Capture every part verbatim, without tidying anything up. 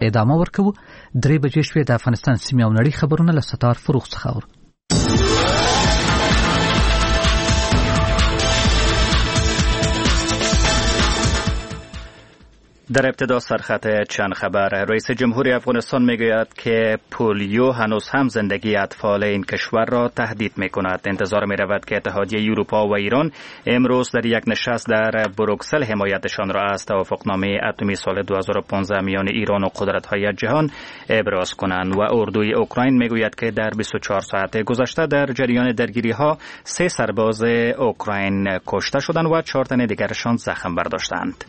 ادامه ورکوو. درې بجې شوې د افغانستان سیمې او نړۍ خبرونه له ستار فروغ څخه اورو. در ابتدا سرخط چند خبر. رئیس جمهوری افغانستان میگوید که پولیو هنوز هم زندگی اطفال این کشور را تهدید میکند. انتظار میرود که اتحادیه اروپا و ایران امروز در یک نشست در بروکسل حمایتشان را از توافقنامه اتمی سال دو هزار و پانزده میان ایران و قدرت‌های جهان ابراز کنند. و اردوی اوکراین میگوید که در بیست و چهار ساعت گذشته در جریان درگیری‌ها سه سرباز اوکراین کشته شدند و چهار تن دیگرشان زخم برداشتند.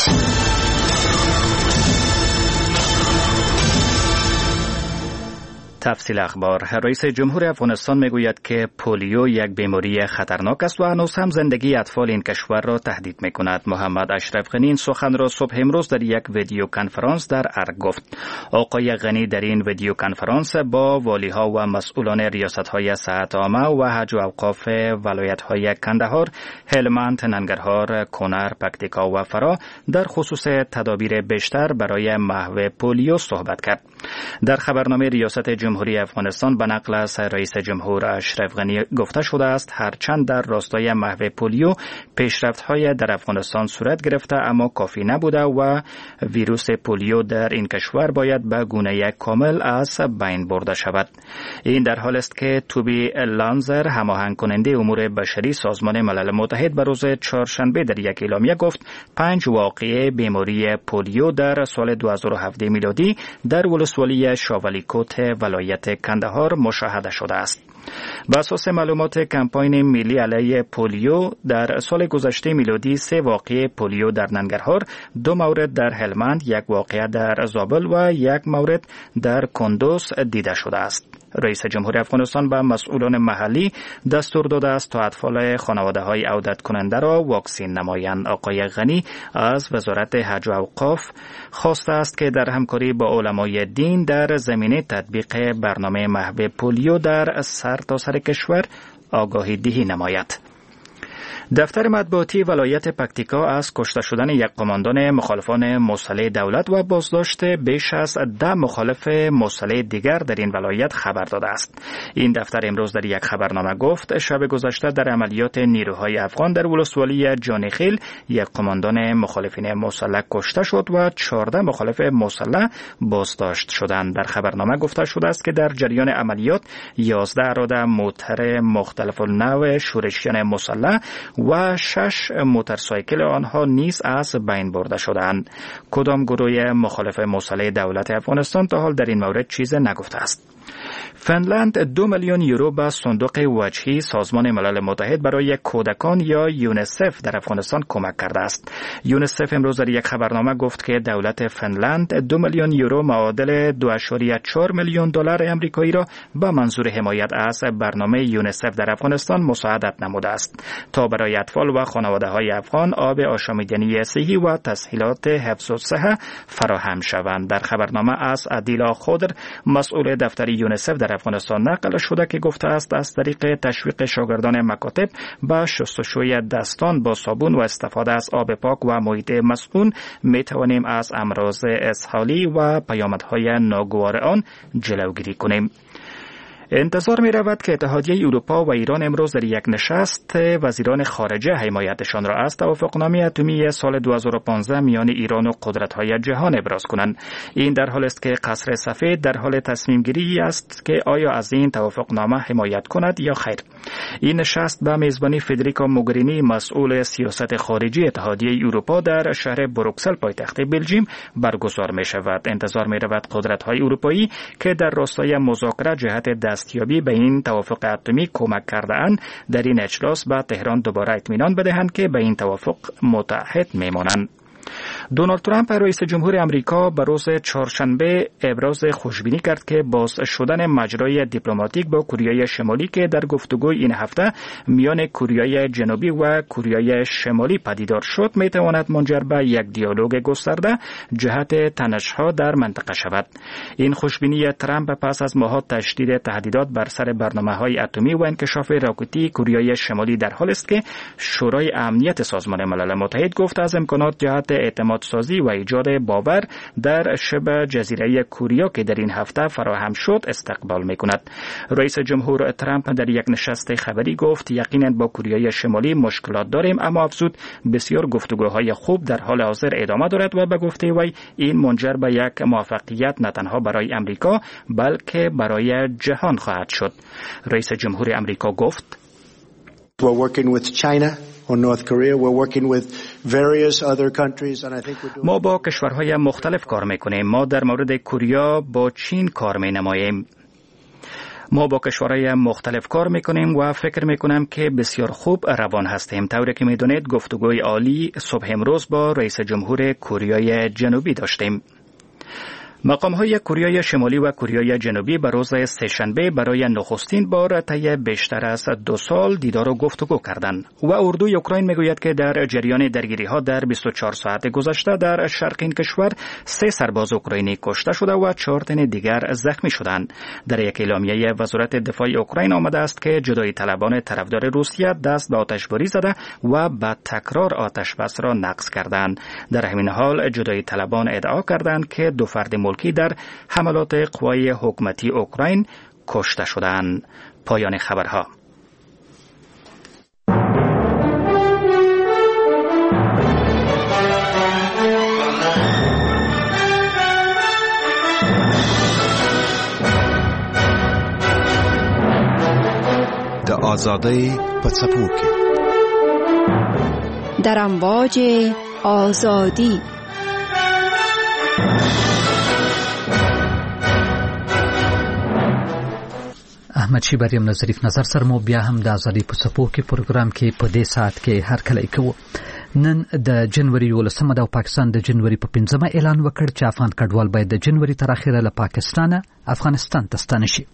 تفصیل اخبار. رئیس جمهور افغانستان میگوید که پولیو یک بیماری خطرناک است و هنوز هم زندگی اطفال این کشور را تهدید میکند. محمد اشرف غنی این سخن را صبح امروز در یک ویدیو کنفرانس در ارگ گفت. آقای غنی در این ویدیو کنفرانس با والیها و مسئولان ریاست‌های صحت عامه و حج و اوقاف ولایت‌های کندهار، هلمند، ننگرهار، کنر، پکتیکا و فرا در خصوص تدابیر بیشتر برای محو پولیو صحبت کرد. در خبرنامه ریاست جمهوری افغانستان به نقل از رئیس جمهور اشرف غنی گفته شده است هرچند در راستای محو پولیو پیشرفت‌های در افغانستان صورت گرفته اما کافی نبوده و ویروس پولیو در این کشور باید به گونه کامل از بین برده شود. این در حال است که توبی لانزر، هماهنگ کننده امور بشری سازمان ملل متحد، به روز چهارشنبه در یک اعلامیه گفت پنج واقعه بیماری پولیو در سال دو هزار و هفده میلادی در ولسوالی شاولیکوت ولایت کندهار مشاهده شده است. بر اساس معلومات کمپاین ملی علیه پولیو در سال گذشته میلادی سه واقعه پولیو در ننگرهار، دو مورد در هلمند، یک واقعه در زابل و یک مورد در کندوز دیده شده است. رئیس جمهور افغانستان به مسئولان محلی دستور داده است تا اطفال خانواده‌های عودت کننده را واکسین نمایند. آقای غنی از وزارت حج و اوقاف خواسته است که در همکاری با علمای دین در زمینه تطبیق برنامه محو پولیو در سرتاسر کشور آگاهی دهی نماید. دفتر مطبوعاتی ولایت پکتیکا از کشته شدن یک قماندان مخالفان مسلح دولت و بازداشت بیش از ده مخالف مسلح دیگر در این ولایت خبر داده است. این دفتر امروز در یک خبرنامه گفت شب گذشته در عملیات نیروهای افغان در ولسوالی جانیخیل یک قماندان مخالفین مسلح کشته شد و چهارده مخالف مسلح بازداشت شدند. در خبرنامه گفته شده است که در جریان عملیات یازده اراده موتر مختلف النوع شورشیان مسلح و شش موتورسایکل آنها نیز از بین برده شدند. کدام گروه مخالف مسلح دولت افغانستان تا حال در این مورد چیز نگفته است. فنلند دو میلیون یورو به صندوق وجهی سازمان ملل متحد برای کودکان یا یونیسف در افغانستان کمک کرده است. یونیسف امروز در یک خبرنامه گفت که دولت فنلند دو میلیون یورو معادل دو ممیز چهار میلیون دلار آمریکایی را به منظور حمایت از برنامه یونیسف در افغانستان مساعدت نموده است تا برای اطفال و خانواده‌های افغان آب آشامیدنی صحی و تسهیلات حفظ الصحه فراهم شوند. در خبرنامه از عدیلا خضر، مسئول دفتر یونیسف در افغانستان نقل شده که گفته است از طریق تشویق شاگردان مکاتب به شستشوی دستان با صابون و استفاده از آب پاک و محیط مسکون می توانیم از امراض اسهالی و پیامدهای ناگوار آن جلوگیری کنیم. انتظار می رود که اتحادیه اروپا و ایران امروز در یک نشست وزیران خارجه حمایتشان را از توافقنامه اتمی سال دو هزار و پانزده میان ایران و قدرت‌های جهان ابراز کنند. این در حال است که قصر سفید در حال تصمیم گیری است که آیا از این توافقنامه حمایت کند یا خیر. این نشست به میزبانی فدریکا موگرینی، مسئول سیاست خارجی اتحادیه اروپا، در شهر بروکسل پایتخت بلژیم برگزار می شود. انتظار می رود قدرت‌های اروپایی که در راستای مذاکره جهت دستیابی به این توافق اتمی کمک کرده اند در این اجلاس به تهران دوباره اطمینان بدهند که به این توافق متحد میمانند. دونالد ترامپ رئیس جمهور آمریکا به روز چهارشنبه ابراز خوشبینی کرد که باز شدن مجرای دیپلماتیک با کره شمالی که در گفتگوی این هفته میان کره جنوبی و کره شمالی پدیدار شد میتواند منجر به یک دیالوگ گسترده جهت تنش‌ها در منطقه شود. این خوشبینی ترامپ پس از ماه‌ها تشدید تهدیدات بر سر برنامه‌های اتمی و انکشاف راکتی کره شمالی در حال است که شورای امنیت سازمان ملل متحد گفت از امکانات جهت اعتماد اعتمادسازی و ایجاد باور در شبه جزیره کوریا که در این هفته فراهم شد استقبال می‌کند. رئیس جمهور ترامپ در یک نشست خبری گفت یقینا با کوریای شمالی مشکلات داریم، اما افزود بسیار گفتگوهای خوب در حال حاضر ادامه دارد و به گفته وی این منجر به یک موفقیت نه تنها برای امریکا بلکه برای جهان خواهد شد. رئیس جمهور امریکا گفت We're working with China or North Korea. We're working with various other countries and I think we're doing... ما با کشورهای مختلف کار میکنیم. ما در مورد کوریا با چین کار مینماییم. ما با کشورهای مختلف کار میکنیم و فکر میکنم که بسیار خوب روان هستیم. طوری که میدونید گفتگوی عالی صبح امروز با رئیس جمهور کوریای جنوبی داشتیم. مقام‌های کوریای شمالی و کوریای جنوبی به روز سه‌شنبه برای نخستین بار طی بیشتر از دو سال دیدار و گفتگو کردند و اردوی اوکراین میگوید که در جریان درگیری‌ها در بیست و چهار ساعت گذشته در شرق این کشور سه سرباز اوکراینی کشته شده و چهار تن دیگر زخمی شدند. در یک اعلامیه وزارت دفاع اوکراین آمده است که جدایی طلبان طرفدار روسیه دست به آتشباری زده و به تکرار آتش بس را نقض کردند. در همین حال جدایی طلبان ادعا کردند که دو فرد که در حملات قوای حکومتی اوکراین کشته شدند. پایان خبرها. د آزادی په څپو کې در امواج آزادی احمد شیبری هم نظریف نظر سره مو بیا هم د ازادي په څپو کې پروګرام کې په دې ساعت کې هر کله کوو. نن د جنوري یولسمه د پاکستان د جنوري په پنځمه اعلان وکړ چې افغان کډوال باید د جنوري تر اخره له پاکستانه افغانستان ته ستانه شي.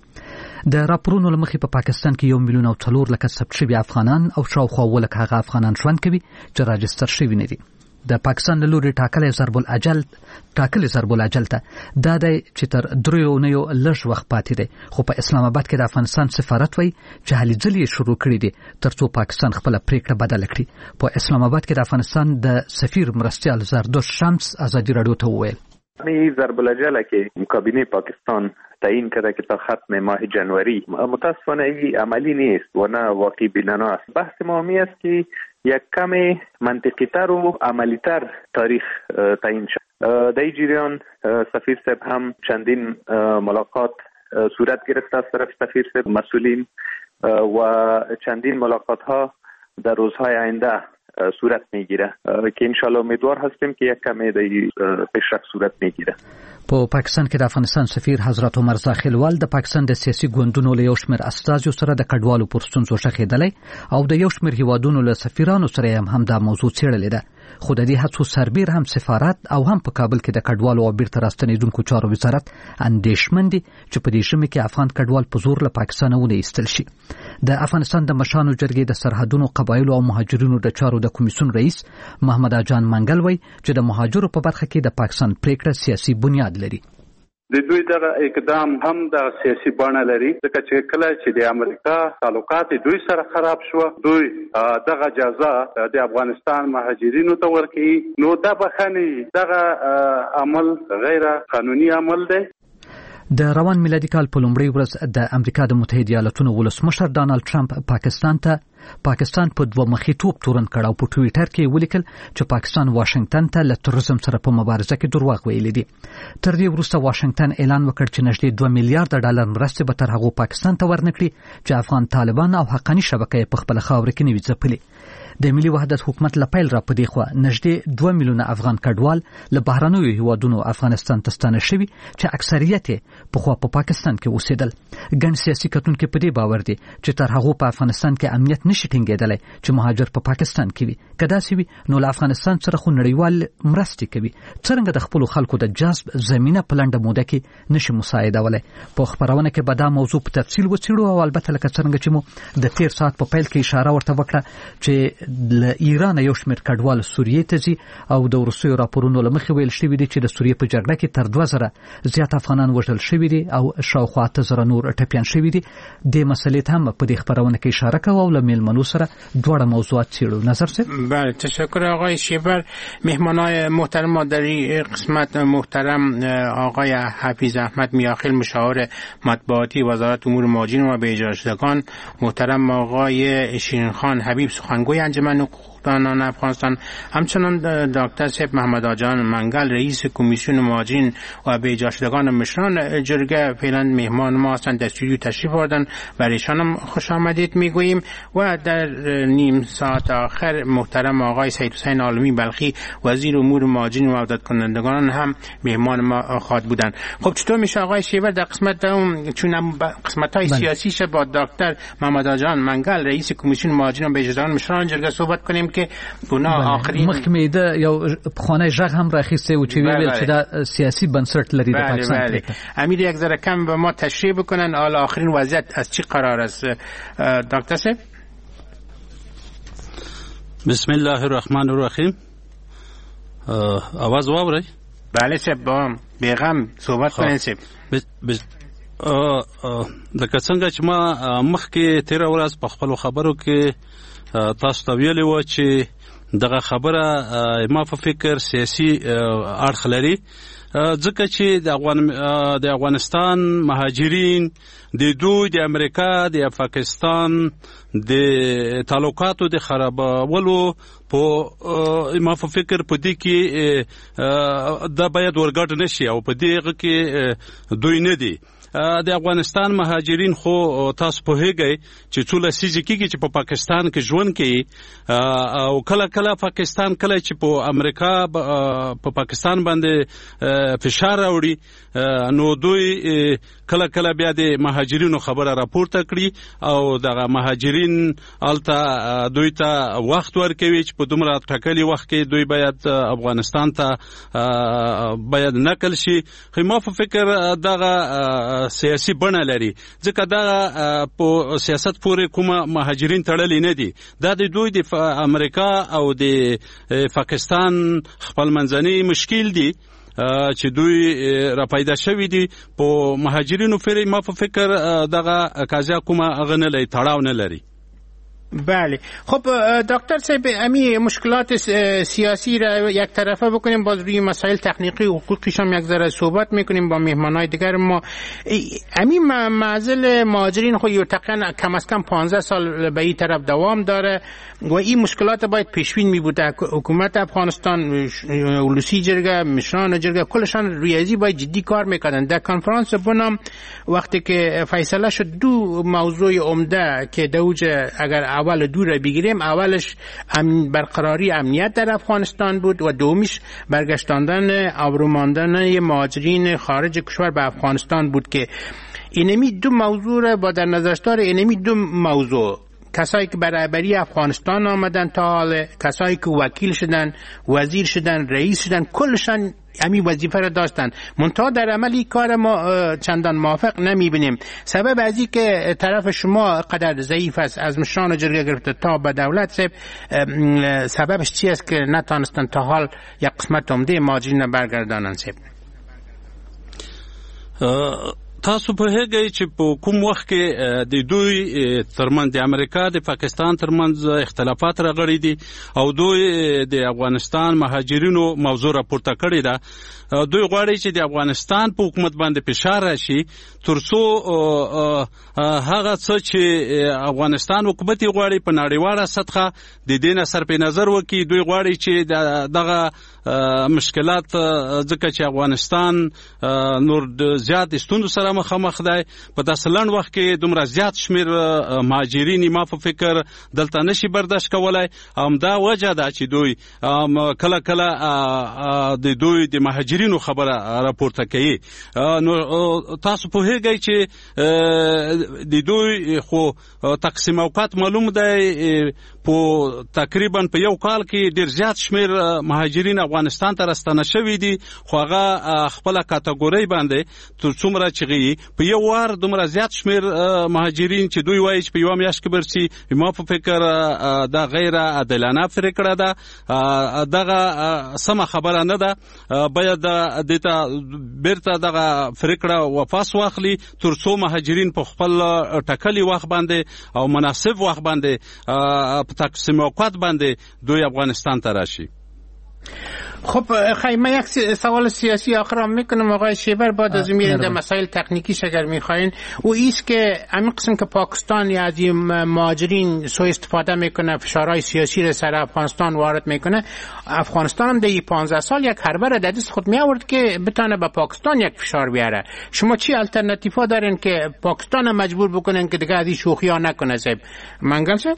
د راپورونو لمخې په پاکستان کې یو میلیون او څلور لکه ثبت شوي افغانان او شاوخوا اووه لکه هغه افغانان ژوند کوي چې راجستر شوي نه دي. د پاکستان له لوري ټاکلې ضرب الاجل ټاکلې ضرب الاجل ته دا دی چې تر دریو اونیو لږ وخت پاتې دی، خو په اسلام آباد کې د افغانستان سفارت وایي چې هلې ځلې شروع کړي دي ترڅو پاکستان خپله پریکړه بدله کړي. په اسلام آباد کې د افغانستان د سفیر مرستیال زردوش شمس ازادي راډیو ته وویل این ضرب الاجل که کابینه پاکستان تعیین کرده که تا ختم ماه جنوری متاسفانه این عملی نیست و نه واقعی بینانه است. بحث ما می است که یک کم منطقی تر و عملی تر تاریخ تعیین شد. در این جریان سفیر صاحب هم چندین ملاقات صورت گرفته از طرف سفیر صاحب مسئولین و چندین ملاقات ها در روزهای آینده صورت میگیره که انشالله امیدوار هستیم که یک کمی در پیشرفت صورت میگیره. په پاکستان کې د افغانستان سفیر حضرت عمر زاخیلوال د پاکستان د سیاسي ګوندونو له یو شمېر استازو سره د کډوالو پر ستونزو شخېدلی او د یو شمېر هیوادونو له سفیرانو سره هم هم دا موضوع څېړلې ده. خو د دې هڅو سربیر هم سفارت او هم په کابل کې د کډوالو او بیرته راستنېدونکو چارو وزارت اندېښمن دي چې په دې ژمي کې افغان کډوال په زور له پاکستانه ونه ایستل شي. د افغانستان د مشرانو جرګې د سرحدونو قبایلو او مهاجرینو د چارو د کمیسیون رئیس محمد اجان منګل وایي چې د مهاجرو په برخه کې د پاکستان پریکړه سیاسي بنیاد لري. د دوی دغه اقدام هم د سیاسي بڼه لري ځکه چې کله چې د امریکا تعلقات دوی سره خراب شو دوی دغه جزا د افغانستان مهاجرینو ته ورکړي نو دا بخني دغه عمل غیر قانوني عمل دی. د روان میلادي کال په لومړۍ ورځ د امریکا د متحده ایالاتونو ولسمشر ډانلډ ټرمپ پاکستان ته پاکستان په دوه مخي توپ تورن کړ او په ټوئیټر کې ولیکل چې پاکستان واشنگټن ته له تروریزم سره په مبارزه کې دروغ ویلي دي. تر دې وروسته واشنگټن اعلان وکړ چې نږدې دوه میلیارډ ډالر مرستې به تر هغو پاکستان ته ورنکړي چې افغان طالبان او حقاني شبکې په خپل خاور کې نوي ځپلي. د ملي وحدت حکومت لپیل را پدې خو نږدې دوه میلیونه افغان کډوال له بهرنیو هیوادونو افغانستان ته ستانه شوي چې اکثریت په خو په پاکستان کې اوسېدل. ګڼ سیاسي کتونکو په دې باور دي چې تر هغه په افغانستان کې امنیت نشي ټینګېدلی چې مهاجر په پاکستان کې وي. کدا سی وي نو له افغانستان سره خو نړیوال مرستې کوي څنګه د خپل خلکو د جذب زمينه پلنډه موده کې نشي مساعدولای. په خبرونه کې به دا موضوع په تفصیل وڅېړو او البته لکه څنګه چې مو د تیر ساعت په پیل کې اشاره ورته وکړه چې له ایران یو شمېر کډوال سوریې ته ځي او د وروستیو راپورونو له مخې ویل شوي دي چې د سوریې په جګړه کې تر دوه زره زیات افغانان وژل شوي دي او شاوخوا اته زره نور ټپیان شوي دي. دې مسلې ته هم په دې خبرونه کې اشاره کوو او له میلمنو سره دواړه موضوعات څېړو. نظر صاحب. بله تشکر آقای شیبر. مهمانای محترم ما در این قسمت محترم آقای حفیظ احمد میاخیل مشاور مطبوعاتی وزارت امور مهاجرین و بازگشتگان، محترم آقای شیرین خان حبیب سخنگوی انجمن حقوقدانان افغانستان، همچنان دکتر صاحب محمد آجان منگل رئیس کمیسیون مهاجرین و بازگشتگان مشران جرگه فعلا مهمان ما هستند، در استودیو تشریف آوردن و ایشان هم خوش آمدید میگوییم. و در نیم ساعت آخر محترم آقای سید حسین عالمی بلخی وزیر امور مهاجرین و عودت کنندگان هم مهمان ما خواهد بودند. خب چطور میشه آقای شیبر در قسمت دوم چون قسمت های سیاسی شه با دکتر محمد آجان منگل رئیس کمیسیون مهاجرین و بازگشتگان مشران جرگه صحبت کنیم که اونا آخرین مخکې ده یو خانه ژغ هم راخیسته او چې ویل چې دا سیاسي بنسټ لري د پاکستان. امیر یک ذره کم به ما تشریح بکنن حال آخرین وضعیت از چی قرار است دکتر صاحب؟ بسم الله الرحمن الرحیم. آواز واورئ؟ بله صاحب با بیغم صحبت کنین صاحب. لکه څنګه چې ما مخکې تېره ورځ په خپلو خبرو کې تاسو ته ویلي وه چې دغه خبره ما په فکر سیاسي اړخ لري، ځکه چې د افغان د افغانستان مهاجرین د دوی د امریکا د پاکستان د تعلقاتو د خرابولو په ما په فکر په دې کې دا باید ورګډ نشي او په دې کې دوی نه دي. د افغانستان مهاجرین خو تاسو پوهیږئ چې څو لسیزې کېږي چې په پاکستان کې ژوند کوي او کله کله پاکستان کله چې په امریکا په پاکستان باندې فشار راوړي نو دوی کله کله بیا د مهاجرینو خبره راپورته کړي او دغه مهاجرین الته دوی ته وخت ورکوي چې په دومره ټاکلي وخت کې دوی باید افغانستان ته باید نقل شي. خو ما په فکر دغه سیاسي بڼه لري، ځکه دا په سیاست پورې کومه مهاجرین تړلي نه دي. دا د دوی د امریکا او د پاکستان خپل منځني مشکل دي چې دوی را پیدا شوي دي په مهاجرینو پورې. ما په فکر دغه قضیه کومه هغه نه لري، تړاو نه لري. بله خب دکتر صاحب امی مشکلات سیاسی را یک طرفه بکنیم، باز روی مسائل تکنیکی و حقوقیش هم یک ذره صحبت میکنیم با مهمانای دیگر ما. امی معضل مهاجرین خود یوتقن کم از کم پانزده سال به این طرف دوام داره و این مشکلات باید پیشبین می بوده. حکومت افغانستان، اولوسی جرگه، مشران جرگه کلشان روی ازی باید جدی کار میکنن. در کنفرانس بنام وقتی که فیصله شد دو موضوع عمده که دوج اگر اول دو را بگیریم، اولش امن برقراری امنیت در افغانستان بود و دومیش برگشتاندن آبروماندن مهاجرین خارج کشور به افغانستان بود که اینمی دو موضوع را با در نظر داره. اینمی دو موضوع کسایی که برابری افغانستان آمدن تا حال، کسایی که وکیل شدن، وزیر شدن، رئیس شدن، کلشان همین وظیفه را داشتن، منتها در عملی کار ما چندان موافق نمیبینیم. سبب از این که طرف شما قدر ضعیف است، از مشران جرگه گرفته تا به دولت صاحب، سببش چی است که نتانستن تا حال یک قسمت عمده مهاجرین برگردانن صاحب؟ تاسو په هغه چې په کوم وخت کې د دوی ترمن د امریکا د پاکستان ترمنځ اختلافات راغلي دي او دوی د افغانستان مهاجرینو موضوع راپورته کړی ده. دوی غواړي چې د افغانستان په حکومت باندې فشار راشي ترڅو هغه څه چې افغانستان حکومت غواړي په نړیواله سطحه د دې نه صرف نظر وکړي. دوی غواړي چې دغه مشکلات ځکه چې افغانستان نور زیات ستونزو سره مخامخ دی، په داسې لنډ وخت کې دومره زیات شمیر مهاجرین ما په فکر دلته نشي برداشت کولای. همدا وجه ده چې دوی کله کله د دوی د مهاجرینو خبره راپورته کوي. نو تاسو پوهیږئ چې د دوی خو تقسیم اوقات معلوم دی، په تقریبا په یو کال کې ډیر زیات شمیر مهاجرین افغانستان ته راستنه شوي دي، خو هغه خپل کاتګوري باندې تر څومره چې کوي په یو وار دومره زیات شمیر مهاجرین چې دوی وایي چې په یوه میاشت کې برسي ما په فکر دا غیر عادلانه پرېکړه ده دغه سمه خبره نه ده باید دې ته بیرته دغه پرېکړه واپس واخلي تر څو مهاجرین په خپل ټاکلي وخت باندې او مناسب وخت باندې په تقسیم اوقات باندې دوی افغانستان ته راشي. خب خیلی من یک سوال سیاسی آخر هم میکنم آقای شیبر بعد از میرین در مسائل تکنیکیش اگر میخواین و ایست که همین قسم که پاکستان یا از این مهاجرین سو استفاده میکنه فشارهای سیاسی را سر افغانستان وارد میکنه افغانستان هم در این پانزده سال یک حربه را در دست خود میآورد که بتانه به پاکستان یک فشار بیاره. شما چی الټرناتیوا دارین که پاکستان هم مجبور بکنن که دیگه از این شوخی ها نکنه؟ صاحب منګل صاحب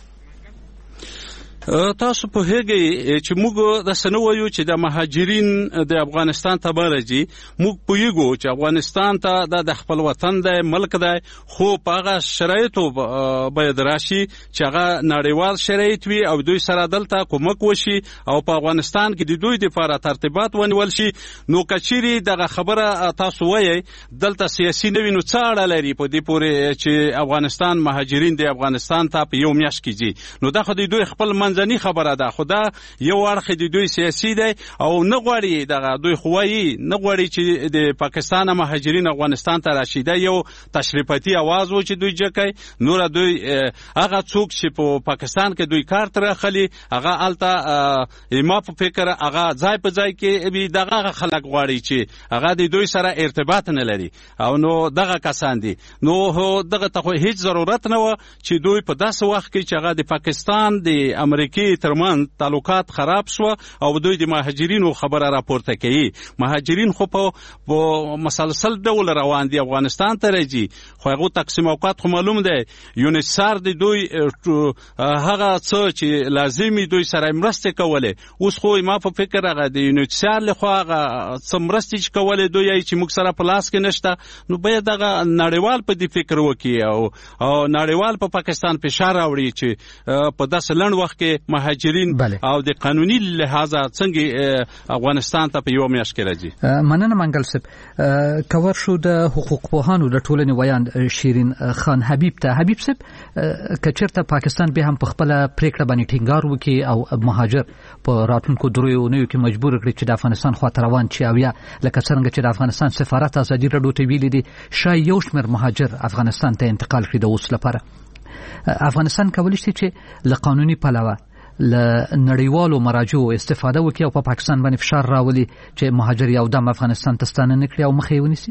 تاسو په هغه چې موږ د سنو وایو چې د مهاجرین د افغانستان ته راځي موږ پوهیږو چې افغانستان ته د خپل وطن د ملک دی خو په هغه شرایطو باید راشي چې هغه نړیوال شرایط وي او دوی سره دلته کومک وشي او په افغانستان کې د دوی لپاره ترتیبات ونیول شي. نو کچيري دغه خبره تاسو وایي دلته سیاسي نوي نو څه اړه لري په دې پورې چې افغانستان مهاجرین د افغانستان ته په یو میاشت کې ځي؟ نو دا خو د دوی خپل ځنی خبره ده خدا یو اړخ د دوی سیاسي دی او نه غواړي دغه دوی خوایي نه غواړي چې د پاکستان مهاجرین افغانستان ته راشي. دا یو تشریفاتي आवाज و چې دوی جکای نور دوی هغه څوک چې په پاکستان کې دوی کار تر خلی هغه الته ما په فکر هغه ځای په ځای کې به دغه خلک غواړي چې هغه د دوی سره ارتباط نه لري او نو دغه کسان دي. نو دغه ته هیڅ ضرورت نه و چې دوی په داسې وخت کې چې هغه د پاکستان د امریکا کې ترمن تعلقات خراب شو او دوی د مهاجرینو خبره راپورته کوي. مهاجرین خو په مسلسل ډول روان دي افغانستان ته راځي خو هغه تقسیم اوقات خو معلوم دی یونیسار د دوی هغه څه چې لازمي دوی سره مرسته کوله اوس خو ما په فکر هغه د یونیسار له خو هغه څه مرسته چې کوله دوی چې موږ سره په لاس کې نشته. نو باید هغه نړیوال په دې فکر وکړي او او نړیوال په پاکستان فشار راوړي چې په داسې لنډ وخت کې مهاجرین بله. او د قانوني لحاظه څنګه افغانستان ته په یو میاشت کې راځي؟ مننه منګل صاحب. کور شو د حقوق پوهانو د ټولنې ویان شیرین خان حبیب ته. حبیب صاحب کچرته پاکستان به هم په خپل پریکړه باندې ټینګار وکړي او مهاجر په راتلونکو دریو نه کې مجبور کړي چې د افغانستان خواته روان شي او یا لکه څنګه چې د افغانستان سفارت ازادي رادیو ته ویلي دي شای یو شمېر مهاجر افغانستان ته انتقال کړي د اوس لپاره. افغانستان کولی شي چې له قانوني پلوه له نړیوالو مراجعو استفاده وکړي او په پا پاکستان باندې فشار راولي چې مهاجر یو دم افغانستان ته ستانه نه کړي او مخه یې ونیسي؟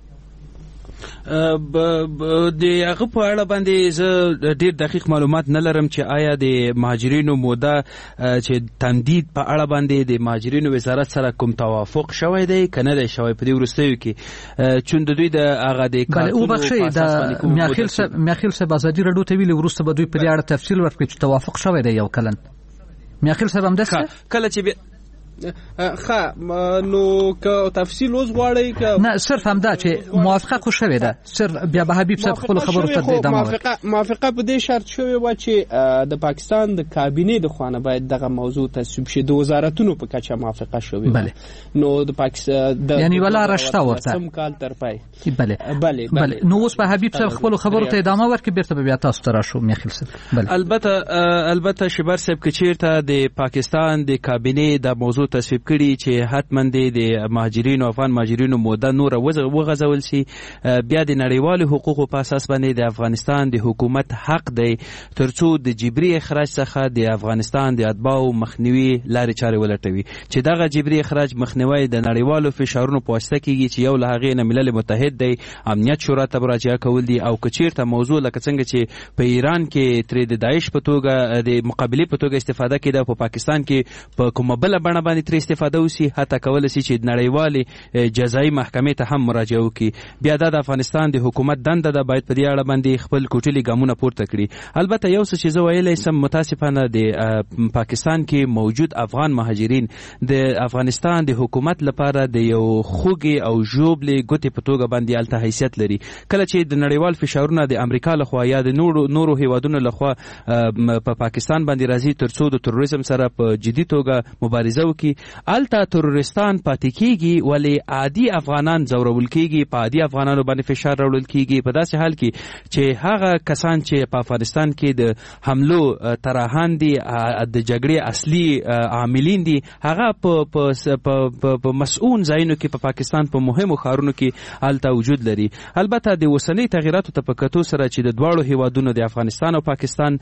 د هغه په اړه باندې زه ډیر دقیق معلومات نه لرم چې آیا د مهاجرینو موده چې تمدید په اړه باندې د مهاجرینو وزارت سره کوم توافق شوی دی کنه دی شوی په دې وروستیو کې چون د دوی د هغه د کارتونو په اساس باندې میاخیل صاحب میاخیل صاحب ازادي رادیو ته ویلي وروسته به دوی په دې اړه تفصیل ورکړي چې توافق شوی دی یو کلن. میاخیل صاحب هم دسته کله چې خا نو که تفصیل اوس غواړی که نه صرف همدا چې موافقه خو شوې ده صرف بیا به حبیب صاحب خپل خبرو ته ادامه موافقه موافقه په دې شرط شوې و چې د پاکستان د کابینې د خوانه باید دغه موضوع تصویب شي د وزارتونو په کچه موافقه شوې بله نو د پاکستان یعنی ولا رشته ورته سم کال تر پای بله بله بله نو اوس به حبیب صاحب خپل خبرو ته ادامه ورکړي بیرته بیا تاسو ته راشو میخیل صاحب. بله البته البته شبر صاحب که چیرته د پاکستان د کابینې د موضوع تصویب کړي چې حتما د مهاجرینو افغان مهاجرینو موده نور وغځول شي بیا د نړیوالو حقوقو په اساس باندې د افغانستان د حکومت حق دی ترڅو د جبري اخراج څخه د افغانستان د اتباعو مخنیوي لارې چارې ولټوي چې دغه جبري اخراج مخنیوي د نړیوالو فشارونو په واسطه کیږي چې یو له هغې نه ملل متحد دی امنیت شورا ته مراجعه کول دي او که چیرته موضوع لکه څنګه چې په ایران کې ترې د داعش په توګه د مقابلې په توګه استفاده کېده په پاکستان کې په کومه بله بڼه باندې ترې استفاده وشي حتی کولی شي چې نړیوالې جزایي محکمې ته هم مراجعه وکړي. بیا دا د افغانستان د حکومت دنده ده باید په دې اړه باندې خپل کوټلي ګامونه پورته کړي. البته یو څه چې زه ویلی سم متاسفانه د پاکستان کې موجود افغان مهاجرین د افغانستان د حکومت لپاره د یو خوږې او ژوبلې ګوتې په توګه باندې هلته حیثیت لري. کله چې د نړیوال فشارونه د امریکا لخوا یا د نورو نورو هیوادونو لخوا په پاکستان باندې راځي تر څو د تروریزم سره په جدي توګه مبارزه وکړي کې الته تروریستان پاتې کیږي ولې عادي افغانان ځورول کیږي په عادي افغانانو باندې فشار راوړل کیږي په داسې حال کې چې هغه کسان چې په افغانستان کې د حملو طراحان دي د جګړې اصلي عاملین دي هغه په په مسؤون ځایونو کې په پاکستان په مهمو ښارونو کې الته وجود لري. البته د اوسنۍ تغیراتو ته په کتو سره چې د دواړو هیوادونو د افغانستان او پاکستان